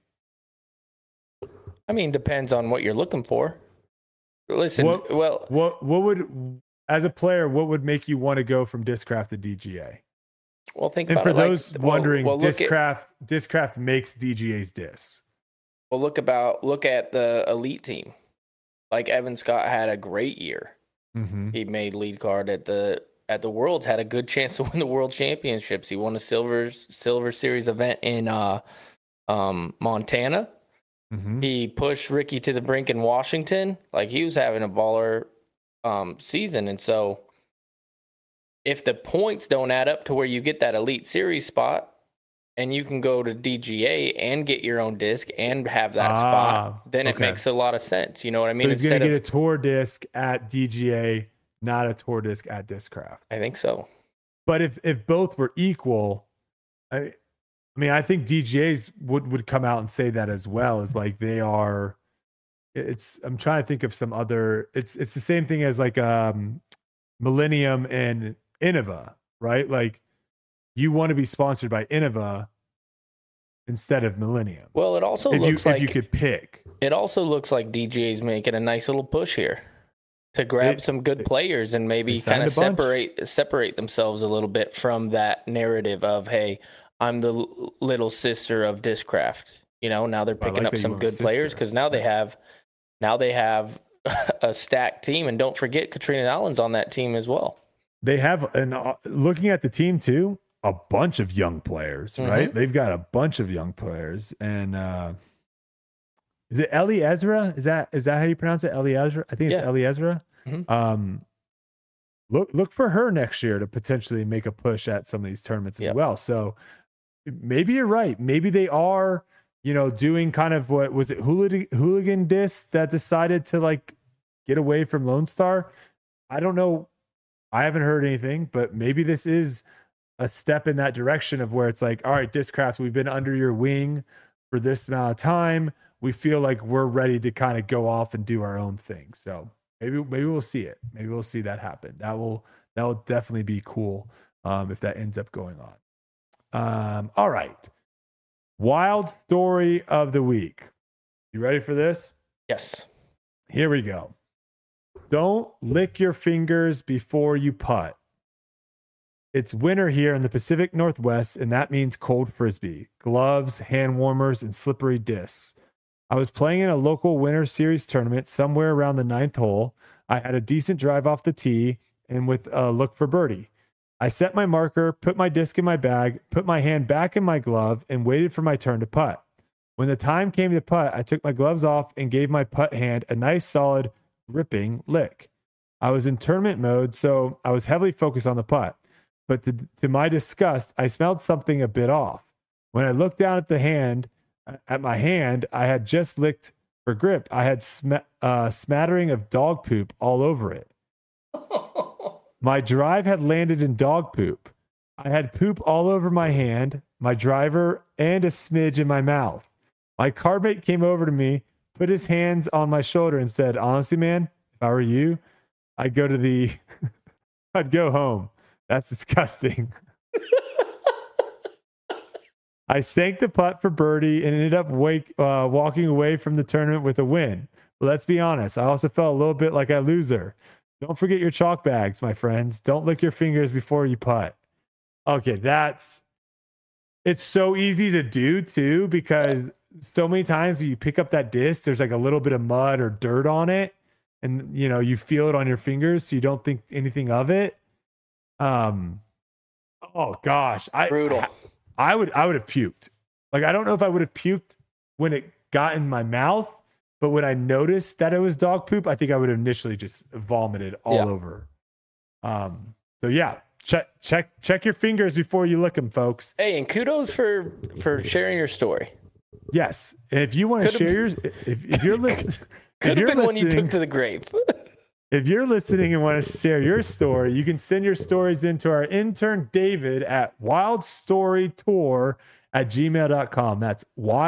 I mean, depends on what you're looking for. Listen, what would, as a player, what would make you want to go from Discraft to DGA? Well, think and about for it. Those wondering, Discraft makes DGA's discs. Well, look at the elite team. Like Evan Scott had a great year. Mm-hmm. He made lead card at the Worlds, had a good chance to win the World Championships. He won a Silver Series event in Montana. Mm-hmm. He pushed Ricky to the brink in Washington. Like, he was having a baller season. And so if the points don't add up to where you get that Elite Series spot and you can go to DGA and get your own disc and have that spot, then it makes a lot of sense. You know what I mean? So he's going to get a tour disc at DGA, not a tour disc at Discraft. I think so. But if both were equal, I mean, I think DGAs would come out and say that as well, as like they are. I'm trying to think of some other. It's the same thing as like Millennium and Innova, right? Like, you want to be sponsored by Innova instead of Millennium. Well, it also looks like if you could pick. It also looks like DGA's making a nice little push here to grab some good players and maybe kind of separate themselves a little bit from that narrative of, hey, I'm the little sister of Discraft. You know, now they're picking up some good players because now they have a stacked team. And don't forget, Katrina Allen's on that team as well. They have, and looking at the team too, a bunch of young players, right? They've got a bunch of young players. And is it Ellie Ezra? Is that how you pronounce it? Ellie Ezra? I think it's Ellie Ezra. Look for her next year to potentially make a push at some of these tournaments as well. So maybe you're right. Maybe they are, doing kind of what was it, Hooligan Disc that decided to like get away from Lone Star. I don't know. I haven't heard anything, but maybe this is a step in that direction of where it's like, all right, Discrafts, we've been under your wing for this amount of time. We feel like we're ready to kind of go off and do our own thing. So maybe we'll see it. Maybe we'll see that happen. That will definitely be cool if that ends up going on. All right. Wild story of the week. You ready for this? Yes. Here we go. Don't lick your fingers before you putt. It's winter here in the Pacific Northwest, and that means cold frisbee, gloves, hand warmers, and slippery discs. I was playing in a local winter series tournament somewhere around the 9th hole. I had a decent drive off the tee and with a look for birdie. I set my marker, put my disc in my bag, put my hand back in my glove, and waited for my turn to putt. When the time came to putt, I took my gloves off and gave my putt hand a nice, solid, gripping lick. I was in tournament mode, so I was heavily focused on the putt. But to my disgust, I smelled something a bit off. When I looked down at my hand, I had just licked for grip. I had smattering of dog poop all over it. My drive had landed in dog poop. I had poop all over my hand, my driver, and a smidge in my mouth. My carbmate came over to me, put his hands on my shoulder, and said, "Honestly, man, if I were you, I'd go home. That's disgusting." I sank the putt for birdie and ended up walking away from the tournament with a win. But let's be honest, I also felt a little bit like a loser. Don't forget your chalk bags, my friends. Don't lick your fingers before you putt. Okay, it's so easy to do too, because so many times you pick up that disc, there's like a little bit of mud or dirt on it, and you feel it on your fingers, so you don't think anything of it. Oh gosh, brutal. I would have puked. Like, I don't know if I would have puked when it got in my mouth, but when I noticed that it was dog poop, I think I would have initially just vomited all over. So yeah, check your fingers before you lick them, folks. Hey, and kudos for sharing your story. Yes, and if you want to share yours, if you're listening, could have been one you took to the grave. If you're listening and want to share your story, you can send your stories into our intern, David, at wildstorytour@gmail.com. That's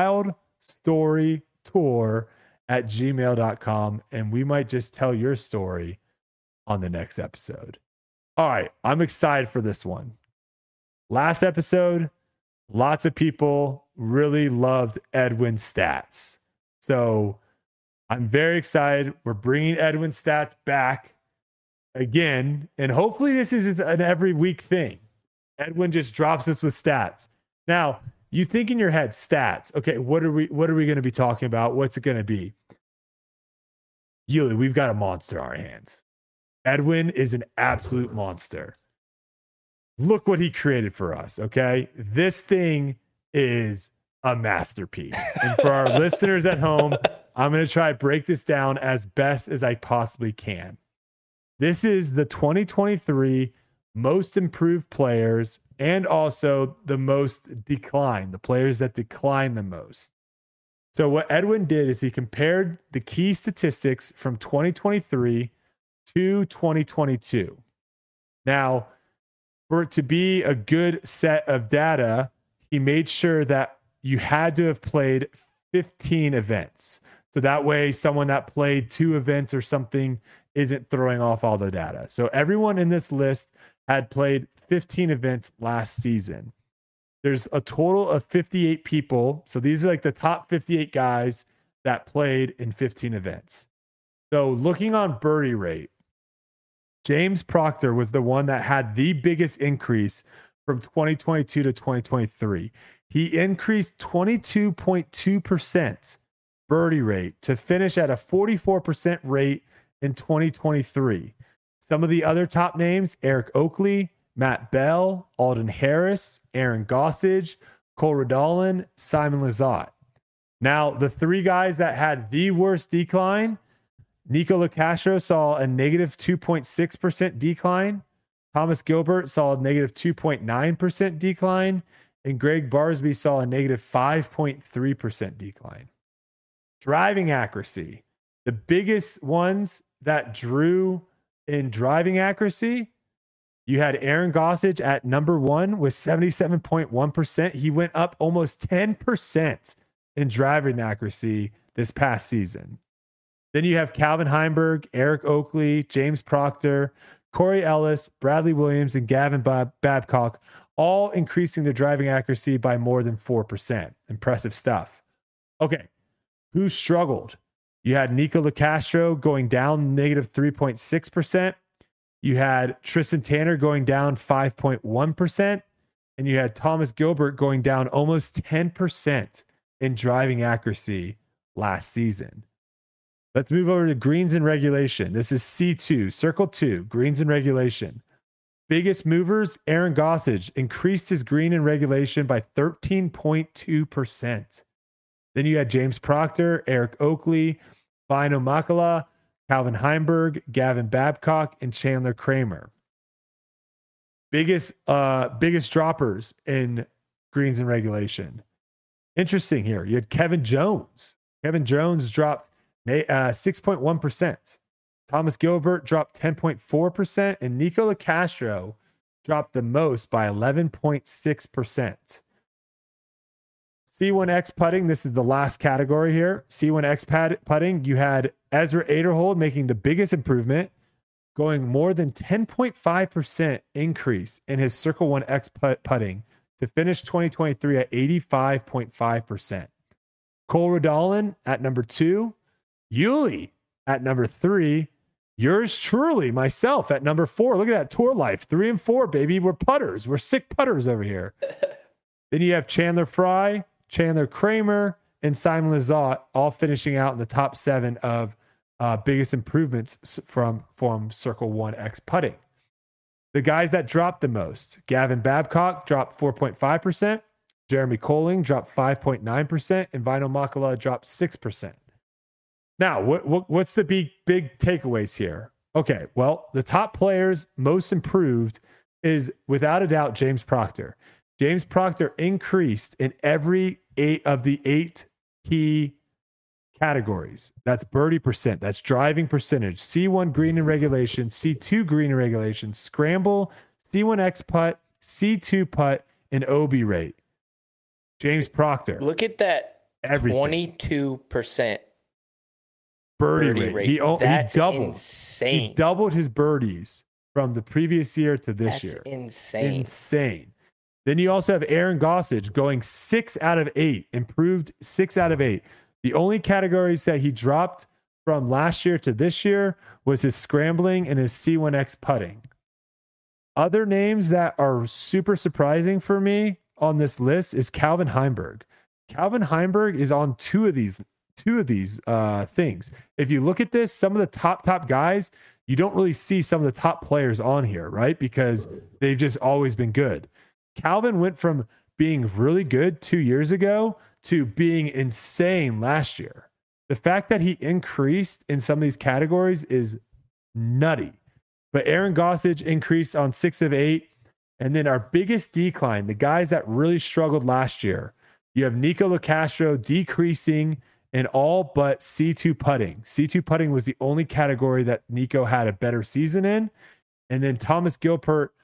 wildstorytour@gmail.com. And we might just tell your story on the next episode. All right. I'm excited for this one. Last episode, lots of people really loved Edwin's stats. So I'm very excited. We're bringing Edwin's stats back again, and hopefully this is an every week thing. Edwin just drops us with stats. Now, you think in your head, stats. Okay, what are we going to be talking about? What's it going to be? Yuli, we've got a monster on our hands. Edwin is an absolute monster. Look what he created for us, okay? This thing is a masterpiece. And for our listeners at home, I'm going to try to break this down as best as I possibly can. This is the 2023 most improved players and also the most declined, the players that decline the most. So what Edwin did is he compared the key statistics from 2023 to 2022. Now, for it to be a good set of data, he made sure that you had to have played 15 events. So that way, someone that played 2 events or something isn't throwing off all the data. So everyone in this list had played 15 events last season. There's a total of 58 people. So these are like the top 58 guys that played in 15 events. So looking on birdie rate, James Proctor was the one that had the biggest increase from 2022 to 2023. He increased 22.2% birdie rate to finish at a 44% rate in 2023. Some of the other top names, Eric Oakley, Matt Bell, Alden Harris, Aaron Gossage, Cole Redolin, Simon Lizotte. Now, the three guys that had the worst decline, Nico LeCastro saw a negative 2.6% decline. Thomas Gilbert saw a negative 2.9% decline. And Greg Barsby saw a negative 5.3% decline. Driving accuracy. The biggest ones that drew in driving accuracy, you had Aaron Gossage at number 1 with 77.1%. He went up almost 10% in driving accuracy this past season. Then you have Calvin Heimberg, Eric Oakley, James Proctor, Corey Ellis, Bradley Williams, and Gavin Babcock, all increasing their driving accuracy by more than 4%. Impressive stuff. Okay, who struggled? You had Nico LeCastro going down negative 3.6%. You had Tristan Tanner going down 5.1%. And you had Thomas Gilbert going down almost 10% in driving accuracy last season. Let's move over to greens and regulation. This is C2, Circle 2, greens and regulation. Biggest movers, Aaron Gossage increased his green and regulation by 13.2%. Then you had James Proctor, Eric Oakley, Bino Makala, Calvin Heimberg, Gavin Babcock, and Chandler Kramer. Biggest droppers in greens and regulation. Interesting here. You had Kevin Jones. Kevin Jones dropped 6.1%. Thomas Gilbert dropped 10.4%, and Nico LeCastro dropped the most by 11.6%. C1X putting, this is the last category here. C1X putting, you had Ezra Aderhold making the biggest improvement, going more than 10.5% increase in his Circle 1X putting to finish 2023 at 85.5%. Cole Redolin at number 2, Yuli at number 3, yours truly, myself, at number 4. Look at that tour life, 3 and 4, baby. We're putters. We're sick putters over here. Then you have Chandler Fry, Chandler Kramer, and Simon Lizotte all finishing out in the top 7 of biggest improvements from Circle 1X putting. The guys that dropped the most, Gavin Babcock dropped 4.5%, Jeremy Colling dropped 5.9%, and Vino Makala dropped 6%. Now, what's the big takeaways here? Okay, well, the top players most improved is without a doubt James Proctor. James Proctor increased in every 8 of the 8 key categories. That's birdie percent, that's driving percentage, C1 green and regulation, C2 green and regulation, scramble, C1X putt, C2 putt, and OB rate. James Proctor. Look at that. Everything. 22% birdie rate. He doubled. Insane. He doubled his birdies from the previous year to this year. Insane. Then you also have Aaron Gossage going 6 out of 8, improved 6 out of 8. The only categories that he dropped from last year to this year was his scrambling and his C1X putting. Other names that are super surprising for me on this list is Calvin Heimberg. Calvin Heimberg is on two of these things. If you look at this, some of the top guys, you don't really see some of the top players on here, right? Because they've just always been good. Calvin went from being really good 2 years ago to being insane last year. The fact that he increased in some of these categories is nutty. But Aaron Gossage increased on 6 of 8. And then our biggest decline, the guys that really struggled last year, you have Nico LeCastro decreasing in all but C2 putting. C2 putting was the only category that Nico had a better season in. And then Thomas Gilbert,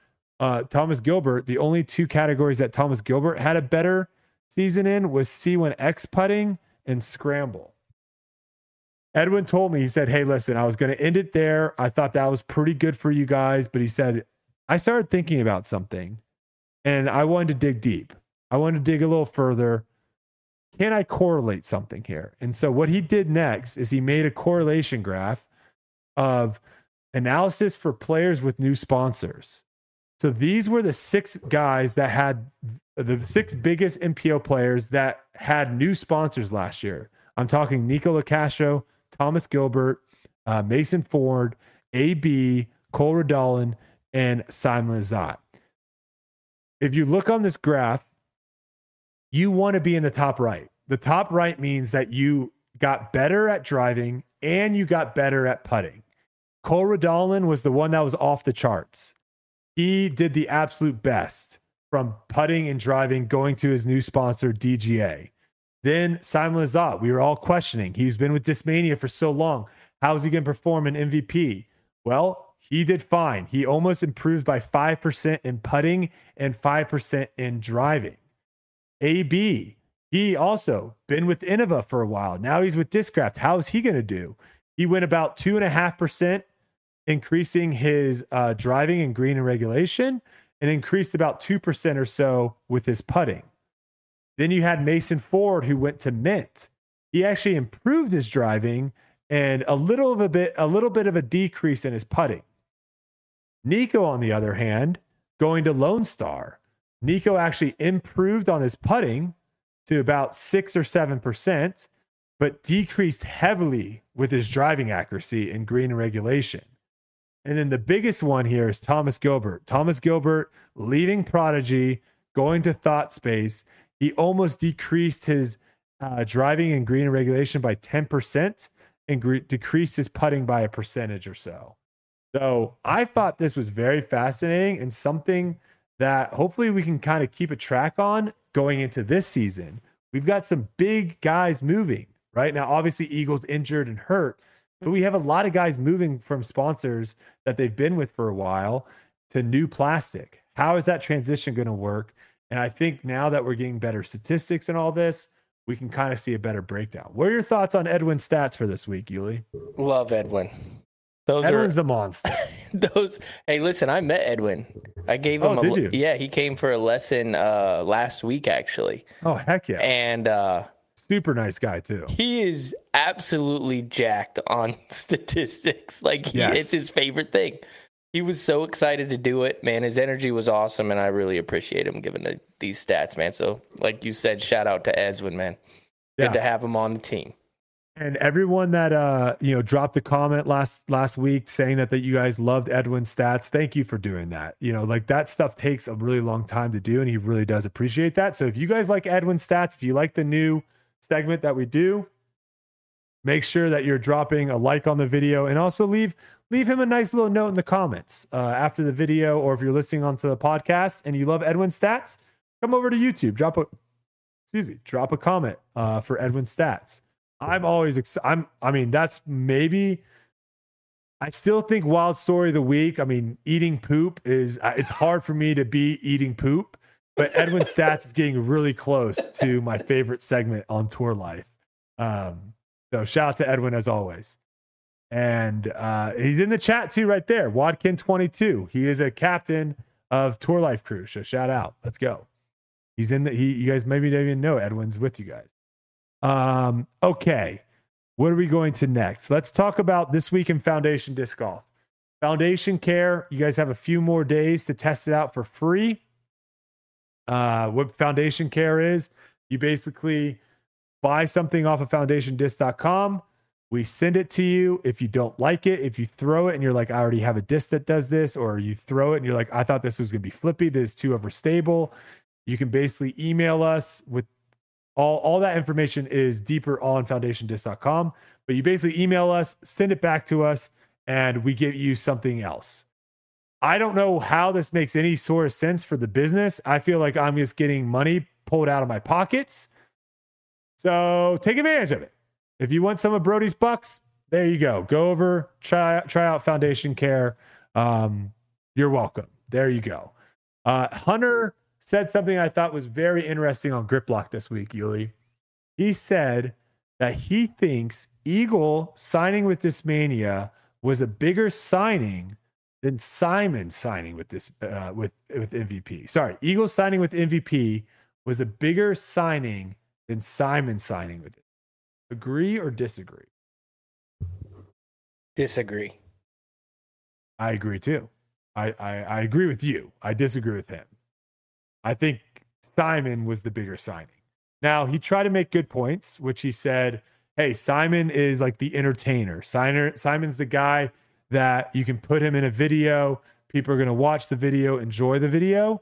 the only 2 categories that Thomas Gilbert had a better season in was C1X putting and scramble. Edwin told me, he said, hey, listen, I was going to end it there. I thought that was pretty good for you guys. But he said, I started thinking about something and I wanted to dig deep. I wanted to dig a little further. Can I correlate something here? And so what he did next is he made a correlation graph of analysis for players with new sponsors. So these were the 6 guys that had the 6 biggest MPO players that had new sponsors last year. I'm talking Nico LeCastro, Thomas Gilbert, Mason Ford, AB, Cole Redolin, and Simon Lizotte. if you look on this graph, you want to be in the top right. The top right means that you got better at driving and you got better at putting. Cole Redolin was the one that was off the charts. He did the absolute best from putting and driving, going to his new sponsor, DGA. Then Simon Lizotte, we were all questioning. He's been with Discmania for so long. How is he going to perform in MVP? Well, he did fine. He almost improved by 5% in putting and 5% in driving. AB, he also been with Innova for a while. Now he's with Discraft. How is he going to do? He went about 2.5%, increasing his driving and green and regulation, and increased about 2% or so with his putting. Then you had Mason Ford, who went to Mint. He actually improved his driving and a little bit of a decrease in his putting. Nico, on the other hand, going to Lone Star. Nico actually improved on his putting to about 6 or 7%, but decreased heavily with his driving accuracy and green and regulation. And then the biggest one here is Thomas Gilbert. Thomas Gilbert leaving Prodigy, going to Thought Space. He almost decreased his driving and green and regulation by 10% and decreased his putting by a percentage or so. So I thought this was very fascinating and something that hopefully we can kind of keep a track on going into this season. We've got some big guys moving right now. Obviously, Eagles injured and hurt, but we have a lot of guys moving from sponsors that they've been with for a while to new plastic. How is that transition going to work? And I think now that we're getting better statistics and all this, we can kind of see a better breakdown. What are your thoughts on Edwin's stats for this week, Yuli? Love Edwin. Edwin's a monster. Hey, listen, I met Edwin. I gave him did you? Yeah, he came for a lesson last week, actually. Oh, heck yeah. And super nice guy, too. He is absolutely jacked on statistics. Like, it's his favorite thing. He was so excited to do it, man. His energy was awesome, and I really appreciate him giving these stats, man. So, like you said, shout out to Edwin, man. Good to have him on the team. And everyone that dropped a comment last week saying that you guys loved Edwin's stats, thank you for doing that. Like that stuff takes a really long time to do, and he really does appreciate that. So if you guys like Edwin's stats, if you like the new segment that we do, make sure that you're dropping a like on the video, and also leave him a nice little note in the comments after the video, or if you're listening onto the podcast and you love Edwin's stats, come over to YouTube, drop a comment for Edwin's stats. I'm always that's maybe, I still think wild story of the week. I mean, eating poop is, it's hard for me to be eating poop, but Edwin's stats is getting really close to my favorite segment on Tour Life. So shout out to Edwin as always. And he's in the chat too, right there. Wadkin22. He is a captain of Tour Life Crew. So shout out. Let's go. He's in you guys maybe don't even know Edwin's with you guys. Okay. What are we going to next? Let's talk about this week in Foundation Disc Golf. Foundation Care, you guys have a few more days to test it out for free. What Foundation Care is, you basically buy something off of foundationdisc.com. We send it to you. If you don't like it, if you throw it and you're like, I already have a disc that does this, or you throw it and you're like, I thought this was going to be flippy, this is too overstable, you can basically email us with all that information is deeper on foundationdisc.com, but you basically email us, send it back to us, and we give you something else. I don't know how this makes any sort of sense for the business. I feel like I'm just getting money pulled out of my pockets. So take advantage of it. If you want some of Brody's bucks, there you go. Go over, try out Foundation Care. You're welcome. There you go. Hunter said something I thought was very interesting on Grip Block this week, Yuli. He said that he thinks Eagle signing with Discmania was a bigger signing than Simon signing with with MVP. Sorry, Eagle signing with MVP was a bigger signing than Simon signing with it. Agree or disagree? Disagree. I agree too. I agree with you. I disagree with him. I think Simon was the bigger signing. Now, he tried to make good points, which he said, hey, Simon is like the entertainer. Simon's the guy that you can put him in a video. People are going to watch the video, enjoy the video.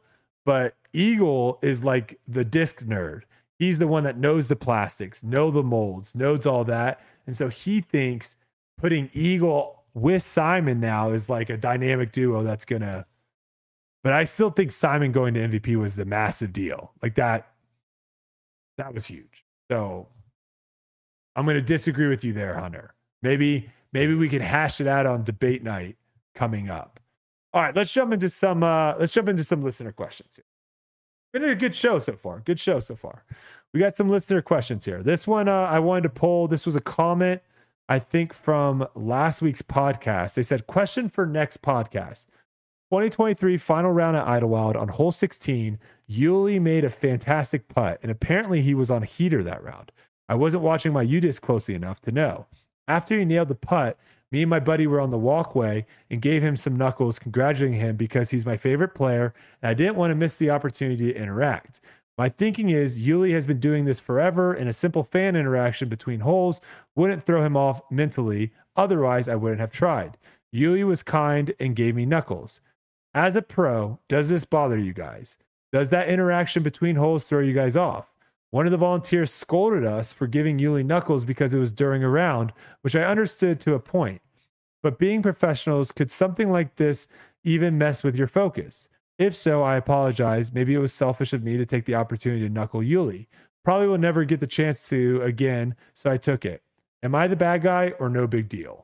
But Eagle is like the disc nerd. He's the one that knows the plastics, know the molds, knows all that. And so he thinks putting Eagle with Simon now is like a dynamic duo that's going to. But I still think Simon going to MVP was the massive deal. Like that was huge. So I'm going to disagree with you there, Hunter. Maybe we can hash it out on debate night coming up. All right, let's jump into some listener questions here. Been a good show so far. We got some listener questions here. This one I wanted to poll. This was a comment, I think, from last week's podcast. They said, question for next podcast. 2023 final round at Idlewild on hole 16, Yuli made a fantastic putt, and apparently he was on heater that round. I wasn't watching my UDisc closely enough to know. After he nailed the putt, me and my buddy were on the walkway and gave him some knuckles, congratulating him because he's my favorite player, and I didn't want to miss the opportunity to interact. My thinking is Yuli has been doing this forever, and a simple fan interaction between holes wouldn't throw him off mentally. Otherwise, I wouldn't have tried. Yuli was kind and gave me knuckles. As a pro, does this bother you guys? Does that interaction between holes throw you guys off? One of the volunteers scolded us for giving Yuli knuckles because it was during a round, which I understood to a point. But being professionals, could something like this even mess with your focus? If so, I apologize. Maybe it was selfish of me to take the opportunity to knuckle Yuli. Probably will never get the chance to again, so I took it. Am I the bad guy or no big deal?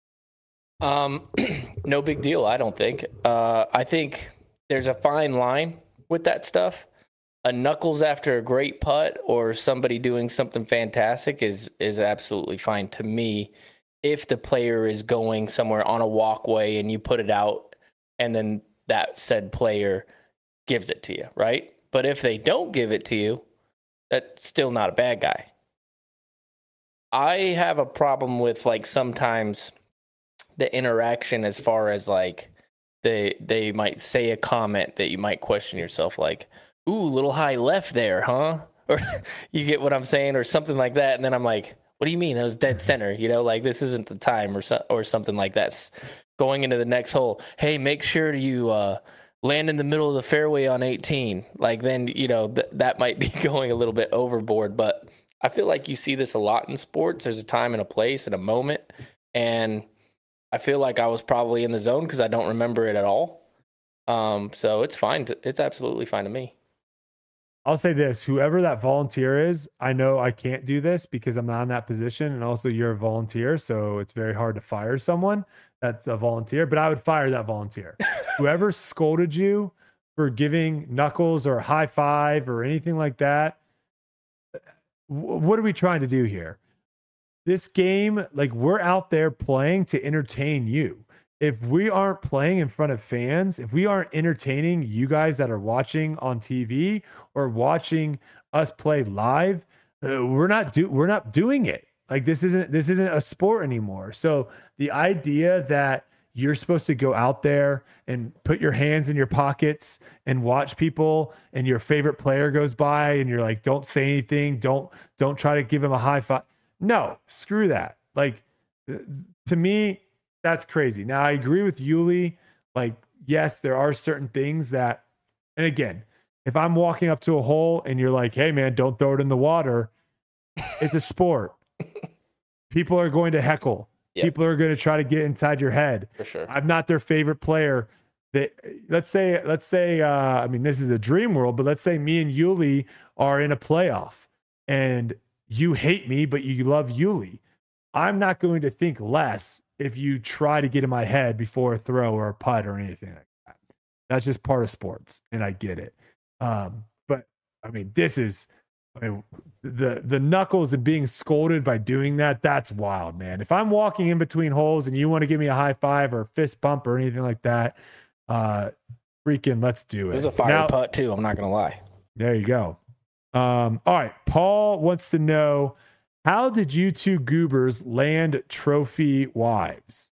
No big deal, I don't think. I think there's a fine line with that stuff. A knuckles after a great putt or somebody doing something fantastic is absolutely fine to me if the player is going somewhere on a walkway and you put it out and then that said player gives it to you, right? But if they don't give it to you, that's still not a bad guy. I have a problem with like sometimes the interaction as far as like they might say a comment that you might question yourself, like, ooh, little high left there, huh? Or you get what I'm saying, or something like that. And then I'm like, what do you mean? That was dead center, like this isn't the time, or something like that. Going into the next hole, hey, make sure you land in the middle of the fairway on 18. Like then, that might be going a little bit overboard. But I feel like you see this a lot in sports. There's a time and a place and a moment. And I feel like I was probably in the zone because I don't remember it at all. So it's fine. It's absolutely fine to me. I'll say this, whoever that volunteer is, I know I can't do this because I'm not in that position. And also you're a volunteer. So it's very hard to fire someone that's a volunteer, but I would fire that volunteer. Whoever scolded you for giving knuckles or high five or anything like that, what are we trying to do here? This game, like we're out there playing to entertain you. If we aren't playing in front of fans, if we aren't entertaining you guys that are watching on TV or watching us play live, we're not doing it. Like this isn't a sport anymore. So the idea that you're supposed to go out there and put your hands in your pockets and watch people and your favorite player goes by and you're like, don't say anything, don't try to give him a high five. No, screw that. Like to me, that's crazy. Now I agree with Yuli. Like, yes, there are certain things that, and again, if I'm walking up to a hole and you're like, hey man, don't throw it in the water. It's a sport. People are going to heckle. Yep. People are going to try to get inside your head. For sure. I'm not their favorite player. Let's say, I mean, this is a dream world, but let's say me and Yuli are in a playoff and you hate me, but you love Yuli. I'm not going to think less if you try to get in my head before a throw or a putt or anything like that. That's just part of sports, and I get it. But I mean, the knuckles and being scolded by doing that, that's wild, man. If I'm walking in between holes and you want to give me a high five or a fist bump or anything like that, freaking let's do it. It was a fire putt too, I'm not going to lie. There you go. All right. Paul wants to know, how did you two goobers land trophy wives?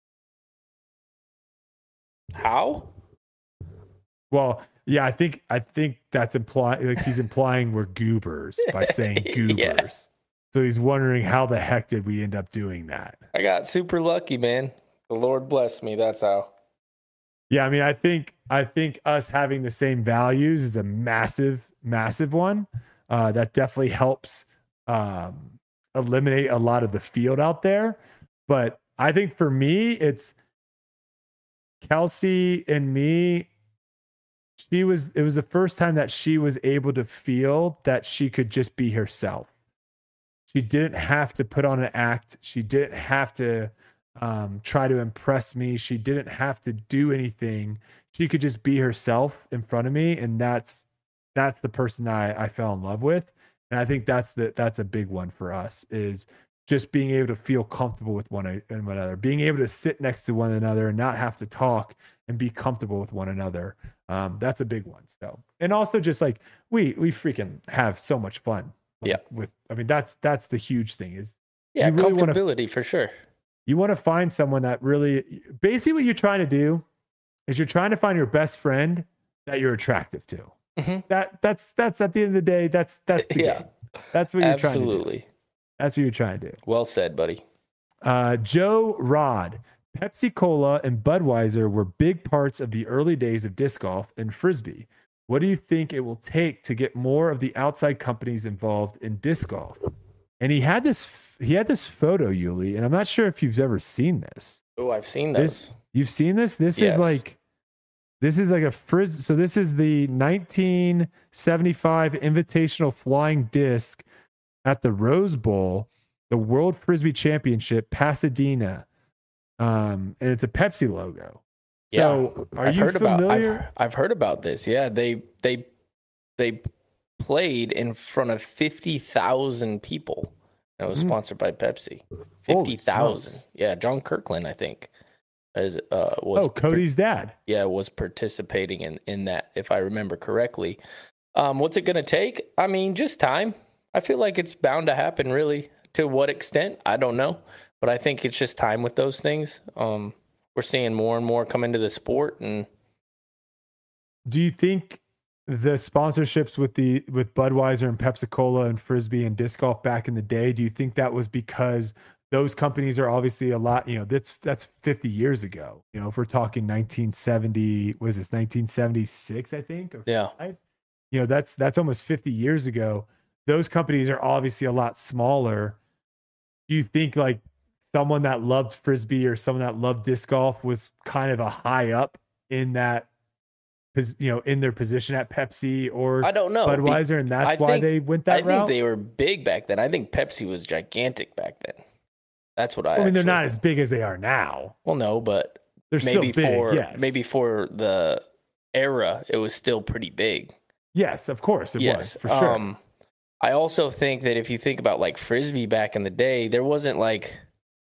How? Well, yeah, I think that's implying, like he's implying we're goobers by saying goobers. Yeah. So he's wondering how the heck did we end up doing that? I got super lucky, man. The Lord blessed me. That's how. Yeah, I mean, I think I think us having the same values is a massive, massive one. That definitely helps eliminate a lot of the field out there. But I think for me, it's Kelsey and me. It was the first time that she was able to feel that she could just be herself. She didn't have to put on an act. She didn't have to try to impress me. She didn't have to do anything. She could just be herself in front of me, and that's the person I fell in love with. And I think that's a big one for us, is just being able to feel comfortable with one another, being able to sit next to one another and not have to talk and be comfortable with one another. That's a big one. So, and also just like we freaking have so much fun. That's the huge thing is really comfortability for sure. You want to find someone that really, basically what you're trying to do is you're trying to find your best friend that you're attractive to. Mm-hmm. That's at the end of the day, that's the game. That's what you're trying to do. That's what you're trying to do. Well said, buddy. Joe Rod, Pepsi Cola and Budweiser were big parts of the early days of disc golf and Frisbee. What do you think it will take to get more of the outside companies involved in disc golf? And he had this photo, Yuli, and I'm not sure if you've ever seen this. Oh, I've seen this. You've seen this? This is like a frisbee. So this is the 1975 Invitational Flying Disc at the Rose Bowl, the World Frisbee Championship, Pasadena. And it's a Pepsi logo. So are you familiar? I've heard about this. Yeah, they played in front of 50,000 people. It was sponsored by Pepsi. 50,000. Yeah, John Kirkland, I think, was Cody's dad. Yeah, was participating in that, if I remember correctly. What's it going to take? I mean, just time. I feel like it's bound to happen, really. To what extent? I don't know. But I think it's just time with those things. We're seeing more and more come into the sport. And do you think the sponsorships with Budweiser and Pepsi Cola and Frisbee and disc golf back in the day, do you think that was because those companies are obviously a lot, that's 50 years ago. If we're talking 1970, what is this, 1976, I think? Yeah. That's almost 50 years ago. Those companies are obviously a lot smaller. Do you think like someone that loved Frisbee or someone that loved disc golf was kind of a high up in that, in their position at Pepsi or I don't know Budweiser, and that's why they went that route? I think they were big back then. I think Pepsi was gigantic back then. That's what I mean, they're not as big as they are now. Well, no, but they're maybe still big, yes. Maybe for the era, it was still pretty big. Yes, of course it was, for sure. I also think that if you think about like Frisbee back in the day, there wasn't like,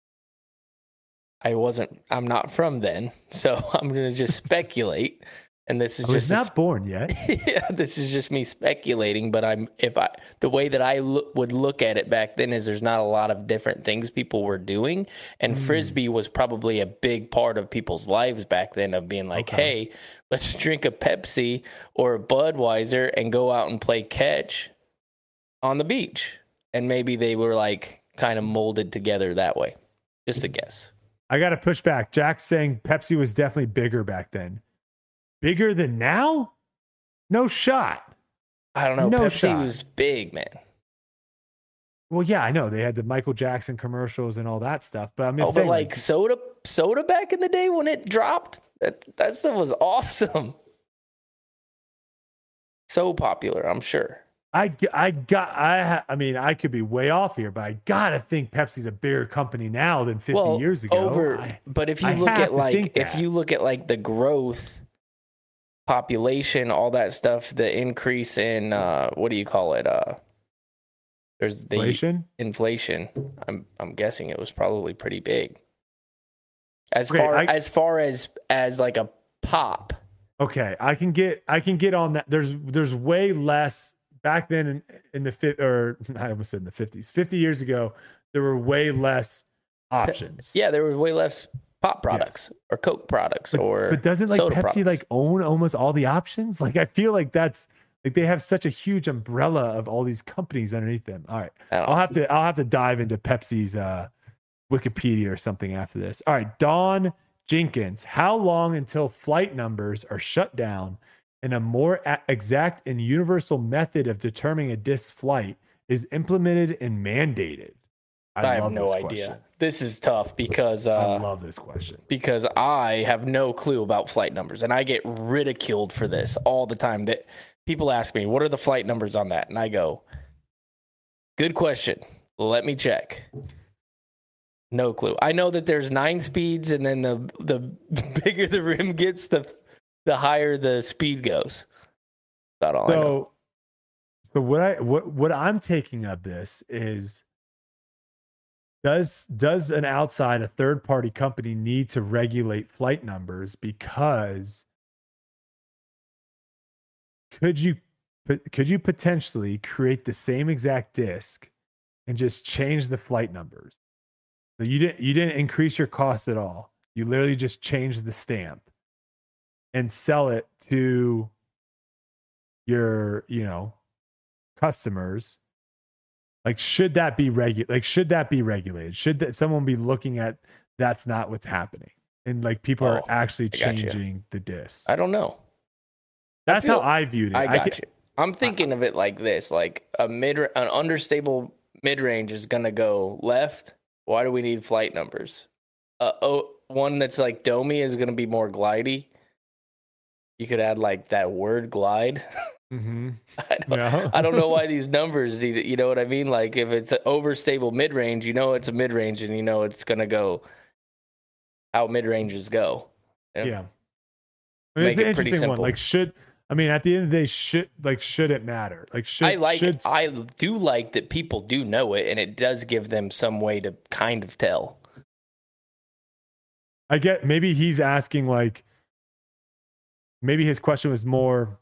I'm not from then, so I'm going to just speculate. And this is just not born yet. Yeah, this is just me speculating. But the way that I would look at it back then is there's not a lot of different things people were doing, and Frisbee was probably a big part of people's lives back then of being like, hey, let's drink a Pepsi or a Budweiser and go out and play catch on the beach. And maybe they were like kind of molded together that way. Just a guess. I got to push back. Jack's saying Pepsi was definitely bigger back then. Bigger than now? No shot. I don't know. No Pepsi was big, man. Well, yeah, I know. They had the Michael Jackson commercials and all that stuff. But I'm just saying. But like soda back in the day when it dropped, that stuff was awesome. So popular, I'm sure. I mean, I could be way off here, but I gotta think Pepsi's a bigger company now than 50 years ago. But if you look at like the growth, population, all that stuff, the increase in what do you call it? There's the inflation. I'm guessing it was probably pretty big. As far as like a pop. Okay, I can get on that. There's way less. Back then in the I almost said in the 50s, 50 years ago, there were way less options. Yeah, there was way less pop products or Coke products but doesn't like Pepsi products like own almost all the options? Like I feel like that's like they have such a huge umbrella of all these companies underneath them. All right, I'll have to dive into Pepsi's Wikipedia or something after this. All right, Don Jenkins, how long until flight numbers are shut down and a more exact and universal method of determining a disc flight is implemented and mandated? I have no idea. This is tough because I love this question because I have no clue about flight numbers, and I get ridiculed for this all the time. That people ask me, "What are the flight numbers on that?" And I go, "Good question. Let me check." No clue. I know that there's 9 speeds, and then the bigger the rim gets, the higher the speed goes. That's all I know. So what I'm taking of this is, does an outside, a third party company need to regulate flight numbers? Because could you potentially create the same exact disc and just change the flight numbers? So you didn't increase your cost at all. You literally just changed the stamp and sell it to your, customers. Like, should that be regulated? Should that someone be looking at that's not what's happening? And like people are actually changing the disc. I don't know. That's how I viewed it. I got you. I'm thinking of it like this: like an understable mid range is gonna go left. Why do we need flight numbers? One that's like domey is gonna be more glidey. You could add like that word glide. Mm-hmm. I don't know why these numbers, you know what I mean? Like if it's an overstable mid-range, it's a mid-range and it's going to go how mid-ranges go. Yeah. Make it pretty simple. Like at the end of the day, should it matter? Like I do like that people do know it, and it does give them some way to kind of tell. I get, maybe he's asking like, maybe his question was more,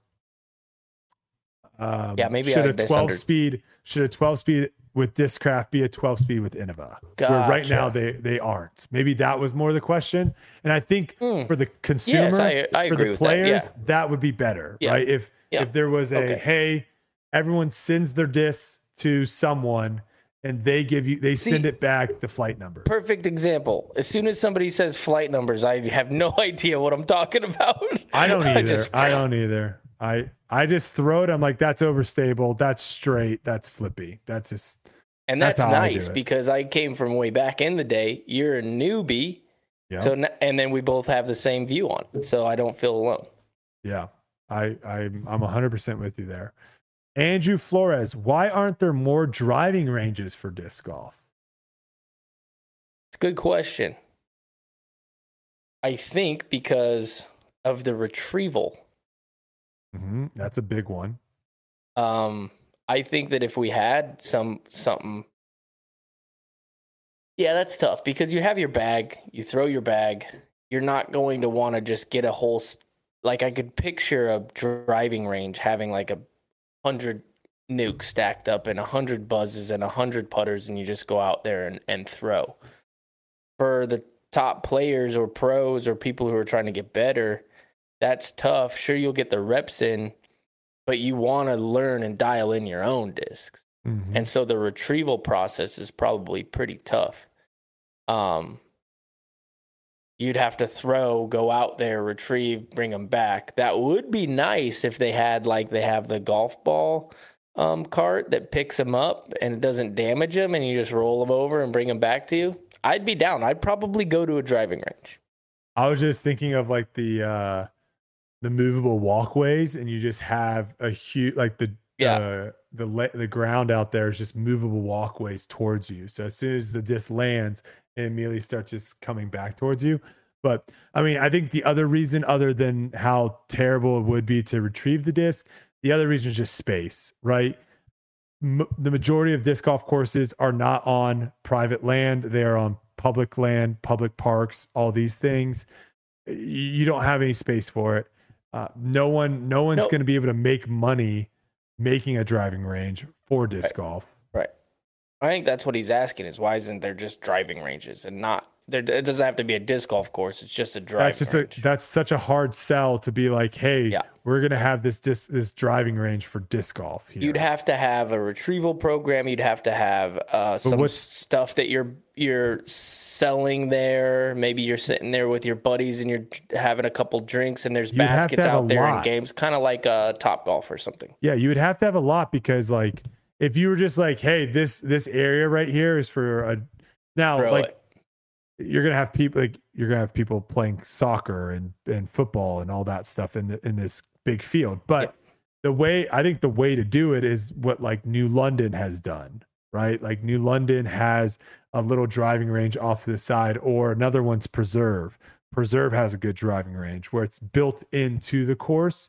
maybe should a 12 speed with Discraft be a 12 speed with Innova? Gotcha. Where right now they aren't. Maybe that was more the question. And I think for the consumer, I for agree the players, with that would be better, right? If there was hey, everyone sends their disc to someone and they send it back the flight number. Perfect example. As soon as somebody says flight numbers, I have no idea what I'm talking about. I don't either. I don't either. I just throw it. I'm like, that's overstable. That's straight. That's flippy. That's just. And that's nice because I came from way back in the day. You're a newbie. Yeah. So, and then we both have the same view on it. So I don't feel alone. Yeah. I'm 100% with you there. Andrew Flores, why aren't there more driving ranges for disc golf? It's a good question. I think because of the retrieval. Mm-hmm. That's a big one. I think that if we had something, that's tough because you have your bag, you throw your bag, you're not going to want to just get a whole, like I could picture a driving range having like 100 nukes stacked up and 100 buzzes and 100 putters, and you just go out there and throw. For the top players or pros or people who are trying to get better, that's tough. Sure, you'll get the reps in, but you want to learn and dial in your own discs. Mm-hmm. And so the retrieval process is probably pretty tough. You'd have to throw, go out there, retrieve, bring them back. That would be nice if they had, like they have the golf ball cart that picks them up and it doesn't damage them and you just roll them over and bring them back to you. I'd be down. I'd probably go to a driving range. I was just thinking of like the movable walkways, and you just have a huge, like the ground out there is just movable walkways towards you. So as soon as the disc lands, it immediately starts just coming back towards you. But I mean, I think the other reason, other than how terrible it would be to retrieve the disc, the other reason is just space, right? The majority of disc golf courses are not on private land. They are on public land, public parks, all these things. You don't have any space for it. No one's going to be able to make money making a driving range for disc golf. Right. I think that's what he's asking is why isn't there just driving ranges and not it doesn't have to be a disc golf course. It's just a driving range. That's such a hard sell to be like, hey, we're gonna have this driving range for disc golf here. You'd have to have a retrieval program. You'd have to have some stuff that you're selling there. Maybe you're sitting there with your buddies and you're having a couple drinks and there's baskets out there and games, kind of like Top Golf or something. Yeah, you would have to have a lot because like if you were just like, hey, this area right here is for a you're gonna have people playing soccer and football and all that stuff in this big field. But the way to do it is what like New London has done, right? Like New London has a little driving range off to the side, or another one's Preserve. Preserve has a good driving range where it's built into the course.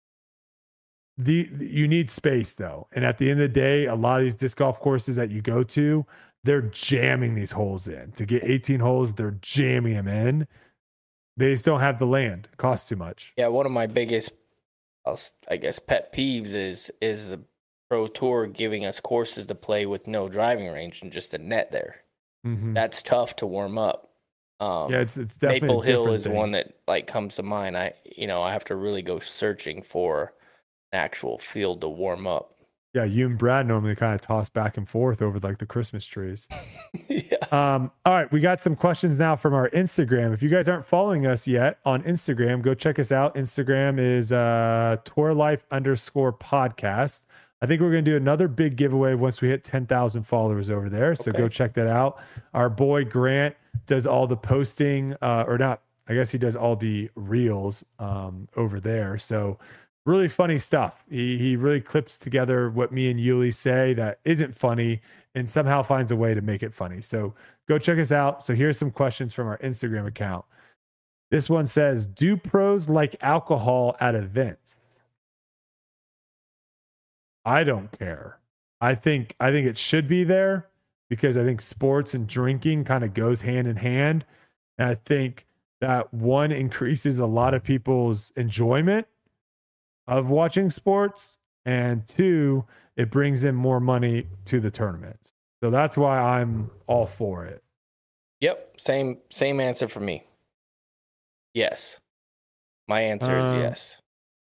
You need space though, and at the end of the day, a lot of these disc golf courses that you go to, they're jamming these holes in. To get 18 holes, they're jamming them in. They just don't have the land. It costs too much. Yeah, one of my biggest, I guess, pet peeves is the Pro Tour giving us courses to play with no driving range and just a net there. Mm-hmm. That's tough to warm up. It's definitely Maple Hill is one that like comes to mind. I have to really go searching for an actual field to warm up. Yeah, you and Brad normally kind of toss back and forth over like the Christmas trees. All right, we got some questions now from our Instagram. If you guys aren't following us yet on Instagram, go check us out. Instagram is tourlife_podcast. I think we're going to do another big giveaway once we hit 10,000 followers over there. So go check that out. Our boy Grant does all the posting, or not. I guess he does all the reels over there. So really funny stuff. He really clips together what me and Yuli say that isn't funny and somehow finds a way to make it funny. So go check us out. So here's some questions from our Instagram account. This one says, do pros like alcohol at events? I don't care. I think it should be there because I think sports and drinking kind of goes hand in hand. And I think that one increases a lot of people's enjoyment of watching sports, and two, it brings in more money to the tournaments. So that's why I'm all for it. Yep, same answer for me. Yes. My answer is yes.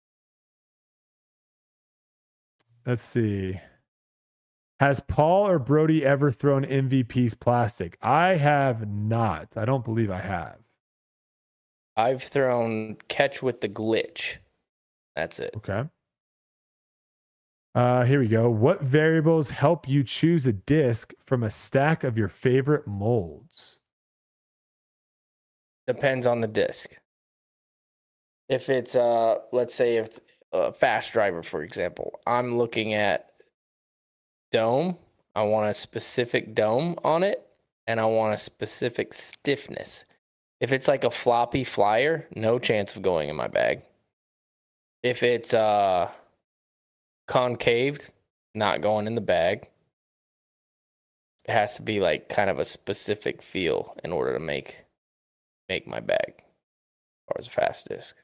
Let's see. Has Paul or Brody ever thrown MVP's plastic? I have not. I don't believe I have. I've thrown catch with the glitch. That's it. Okay. Here we go. What variables help you choose a disc from a stack of your favorite molds? Depends on the disc. If it's let's say if a fast driver, for example, I'm looking at dome. I want a specific dome on it, and I want a specific stiffness. If it's like a floppy flyer, no chance of going in my bag. If it's concaved, not going in the bag. It has to be like kind of a specific feel in order to make my bag as far as a fast disc.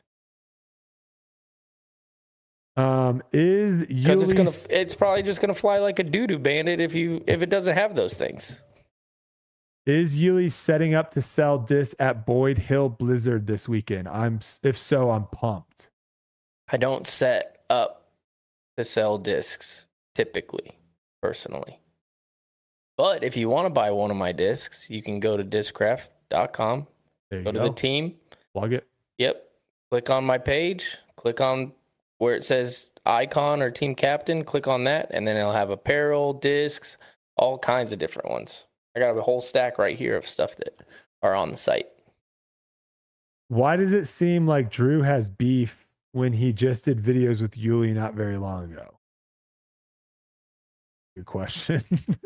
Because it's probably just gonna fly like a doo-doo bandit if it doesn't have those things. Is Yuli setting up to sell discs at Boyd Hill Blizzard this weekend? If so, I'm pumped. I don't set up to sell discs typically, personally. But if you want to buy one of my discs, you can go to discraft.com. Go to the team. Plug it. Yep. Click on my page. Click on where it says icon or team captain. Click on that, and then it'll have apparel, discs, all kinds of different ones. I got a whole stack right here of stuff that are on the site. Why does it seem like Drew has beef when he just did videos with Yuli not very long ago? Good question.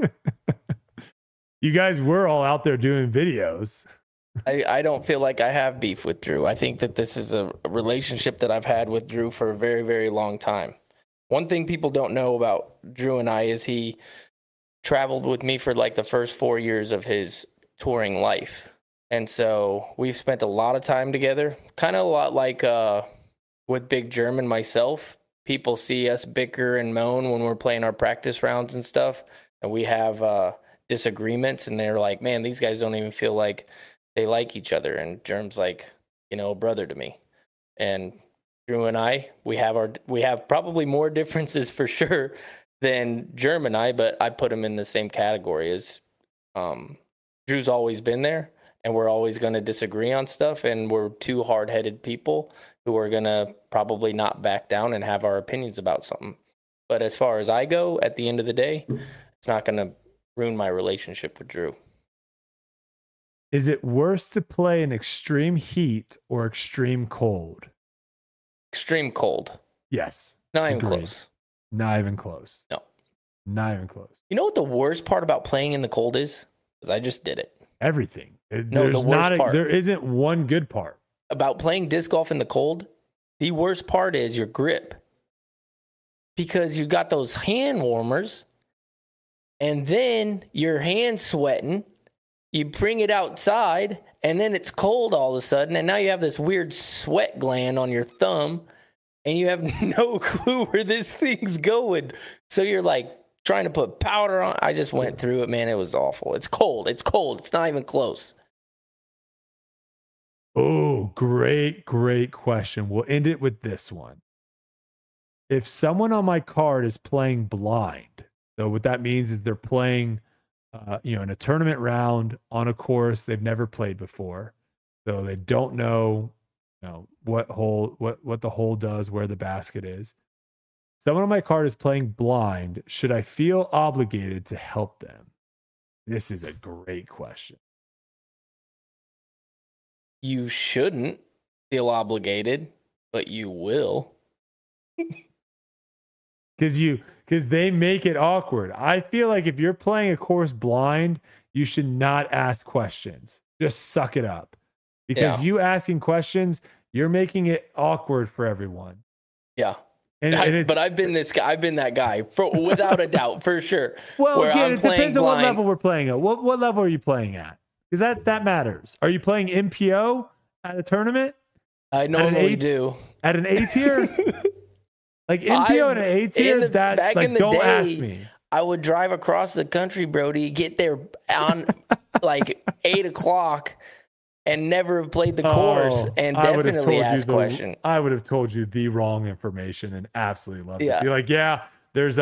You guys were all out there doing videos. I don't feel like I have beef with Drew. I think that this is a relationship that I've had with Drew for a very, very long time. One thing people don't know about Drew and I is he traveled with me for like the first 4 years of his touring life. And so we've spent a lot of time together, kind of a lot like with Big Germ and myself. People see us bicker and moan when we're playing our practice rounds and stuff, and we have disagreements, and they're like, man, these guys don't even feel like they like each other, and Germ's like, a brother to me. And Drew and I, we have probably more differences for sure than Germ and I, but I put him in the same category as Drew's always been there, and we're always going to disagree on stuff, and we're two hard-headed people who are going to probably not back down and have our opinions about something. But as far as I go, at the end of the day, it's not going to ruin my relationship with Drew. Is it worse to play in extreme heat or extreme cold? Extreme cold. Yes. Not even close. Not even close. No. Not even close. You know what the worst part about playing in the cold is? Because I just did it. Everything. The worst part. There isn't one good part. About playing disc golf in the cold, the worst part is your grip. Because you got those hand warmers, and then your hand's sweating. You bring it outside, and then it's cold all of a sudden, and now you have this weird sweat gland on your thumb, and you have no clue where this thing's going. So you're like trying to put powder on. I just went through it, man. It was awful. It's cold. It's cold. It's not even close. Oh, great question. We'll end it with this one. If someone on my card is playing blind, so what that means is they're playing in a tournament round on a course they've never played before, so they don't know, what the hole does, where the basket is. Someone on my card is playing blind. Should I feel obligated to help them? This is a great question. You shouldn't feel obligated, but you will. Because they make it awkward. I feel like if you're playing a course blind, you should not ask questions. Just suck it up. Because you asking questions, you're making it awkward for everyone. Yeah. But I've been this guy. I've been that guy without a doubt, for sure. Well, again, it depends on what level we're playing at. What level are you playing at? Because that matters. Are you playing MPO at a tournament? I normally do. At an A tier? Like MPO and an A tier, don't ask me. I would drive across the country, Brody, get there on like 8 o'clock and never have played the course and definitely ask questions. I would have told you the wrong information and absolutely loved it. Be like, there's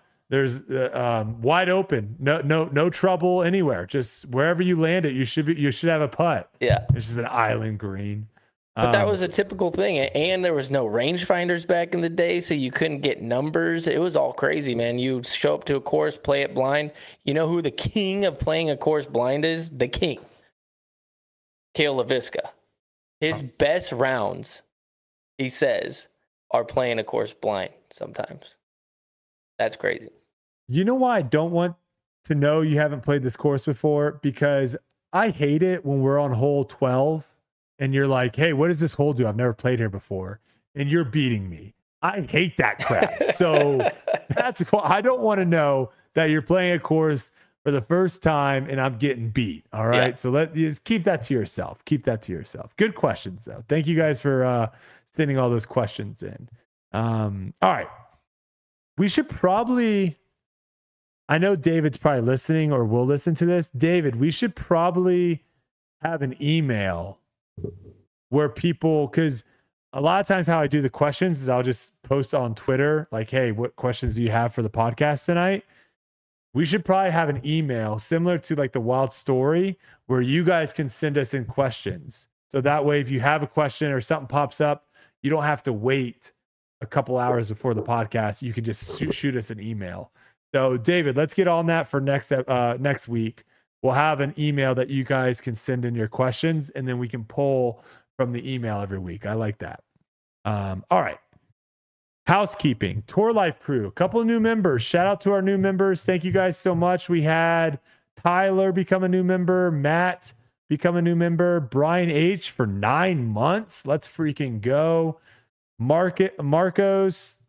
wide open, no trouble anywhere. Just wherever you land it, you should have a putt. Yeah, it's just an island green. But that was a typical thing, and there was no rangefinders back in the day, so you couldn't get numbers. It was all crazy, man. You show up to a course, play it blind. You know who the king of playing a course blind is? The king, Cale LaVisca. His best rounds, he says, are playing a course blind sometimes. That's crazy. You know why I don't want to know you haven't played this course before? Because I hate it when we're on hole 12 and you're like, hey, what does this hole do? I've never played here before. And you're beating me. I hate that crap. So that's why I don't want to know that you're playing a course for the first time and I'm getting beat. All right. Yeah. So just keep that to yourself. Keep that to yourself. Good questions, though. Thank you guys for sending all those questions in. All right. We should probably, I know David's probably listening or will listen to this. David, we should probably have an email where people, because a lot of times how I do the questions is I'll just post on Twitter, like, hey, what questions do you have for the podcast tonight? We should probably have an email similar to like the Wild Story where you guys can send us in questions. So that way, if you have a question or something pops up, you don't have to wait a couple hours before the podcast. You can just shoot us an email. So David, let's get on that for next week. We'll have an email that you guys can send in your questions, and then we can pull from the email every week. I like that. All right. Housekeeping, Tour Life crew, a couple of new members. Shout out to our new members. Thank you guys so much. We had Tyler become a new member, Matt become a new member, Brian H for 9 months. Let's freaking go. Marcos,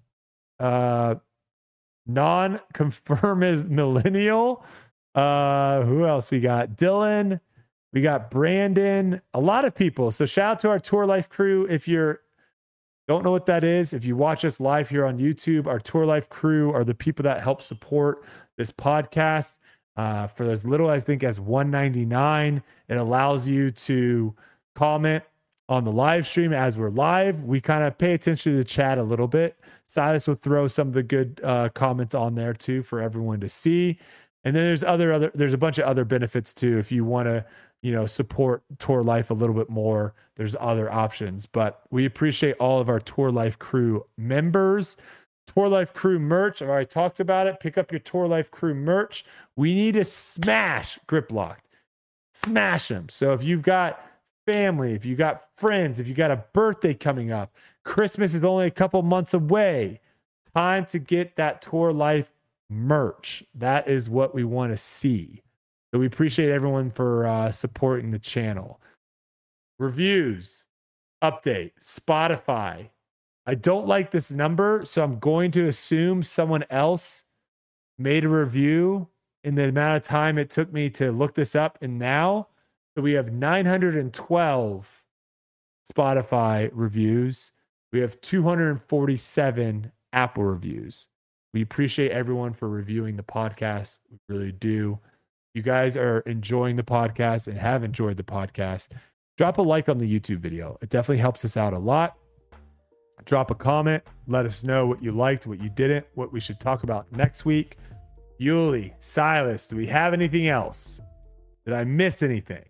non-confirm as millennial. Who else we got? Dylan, we got Brandon, a lot of people. So shout out to our Tour Life crew. If you don't know what that is, if you watch us live here on YouTube, our Tour Life crew are the people that help support this podcast. for as little as I think as $1.99. It allows you to comment on the live stream as we're live. We kind of pay attention to the chat a little bit. Silas will throw some of the good comments on there too for everyone to see. And then there's a bunch of other benefits too. If you want to, support Tour Life a little bit more, there's other options. But we appreciate all of our Tour Life crew members. Tour Life crew merch, I've already talked about it. Pick up your Tour Life crew merch. We need to smash Grip Locked. Smash them. So if you've got family, if you got friends, if you got a birthday coming up, Christmas is only a couple months away, time to get that Tour Life merch. That is what we want to see. So we appreciate everyone for supporting the channel. Reviews, update, Spotify. I don't like this number, so I'm going to assume someone else made a review in the amount of time it took me to look this up. And now, so we have 912 Spotify reviews. We have 247 Apple reviews. We appreciate everyone for reviewing the podcast. We really do. You guys are enjoying the podcast and have enjoyed the podcast. Drop a like on the YouTube video. It definitely helps us out a lot. Drop a comment. Let us know what you liked, what you didn't, what we should talk about next week. Yuli, Silas, do we have anything else? Did I miss anything?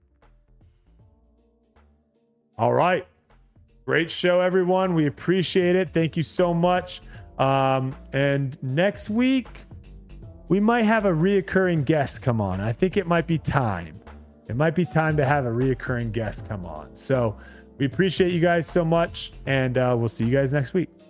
All right. Great show, everyone. We appreciate it. Thank you so much. And next week, we might have a reoccurring guest come on. I think it might be time. It might be time to have a reoccurring guest come on. So we appreciate you guys so much, and we'll see you guys next week.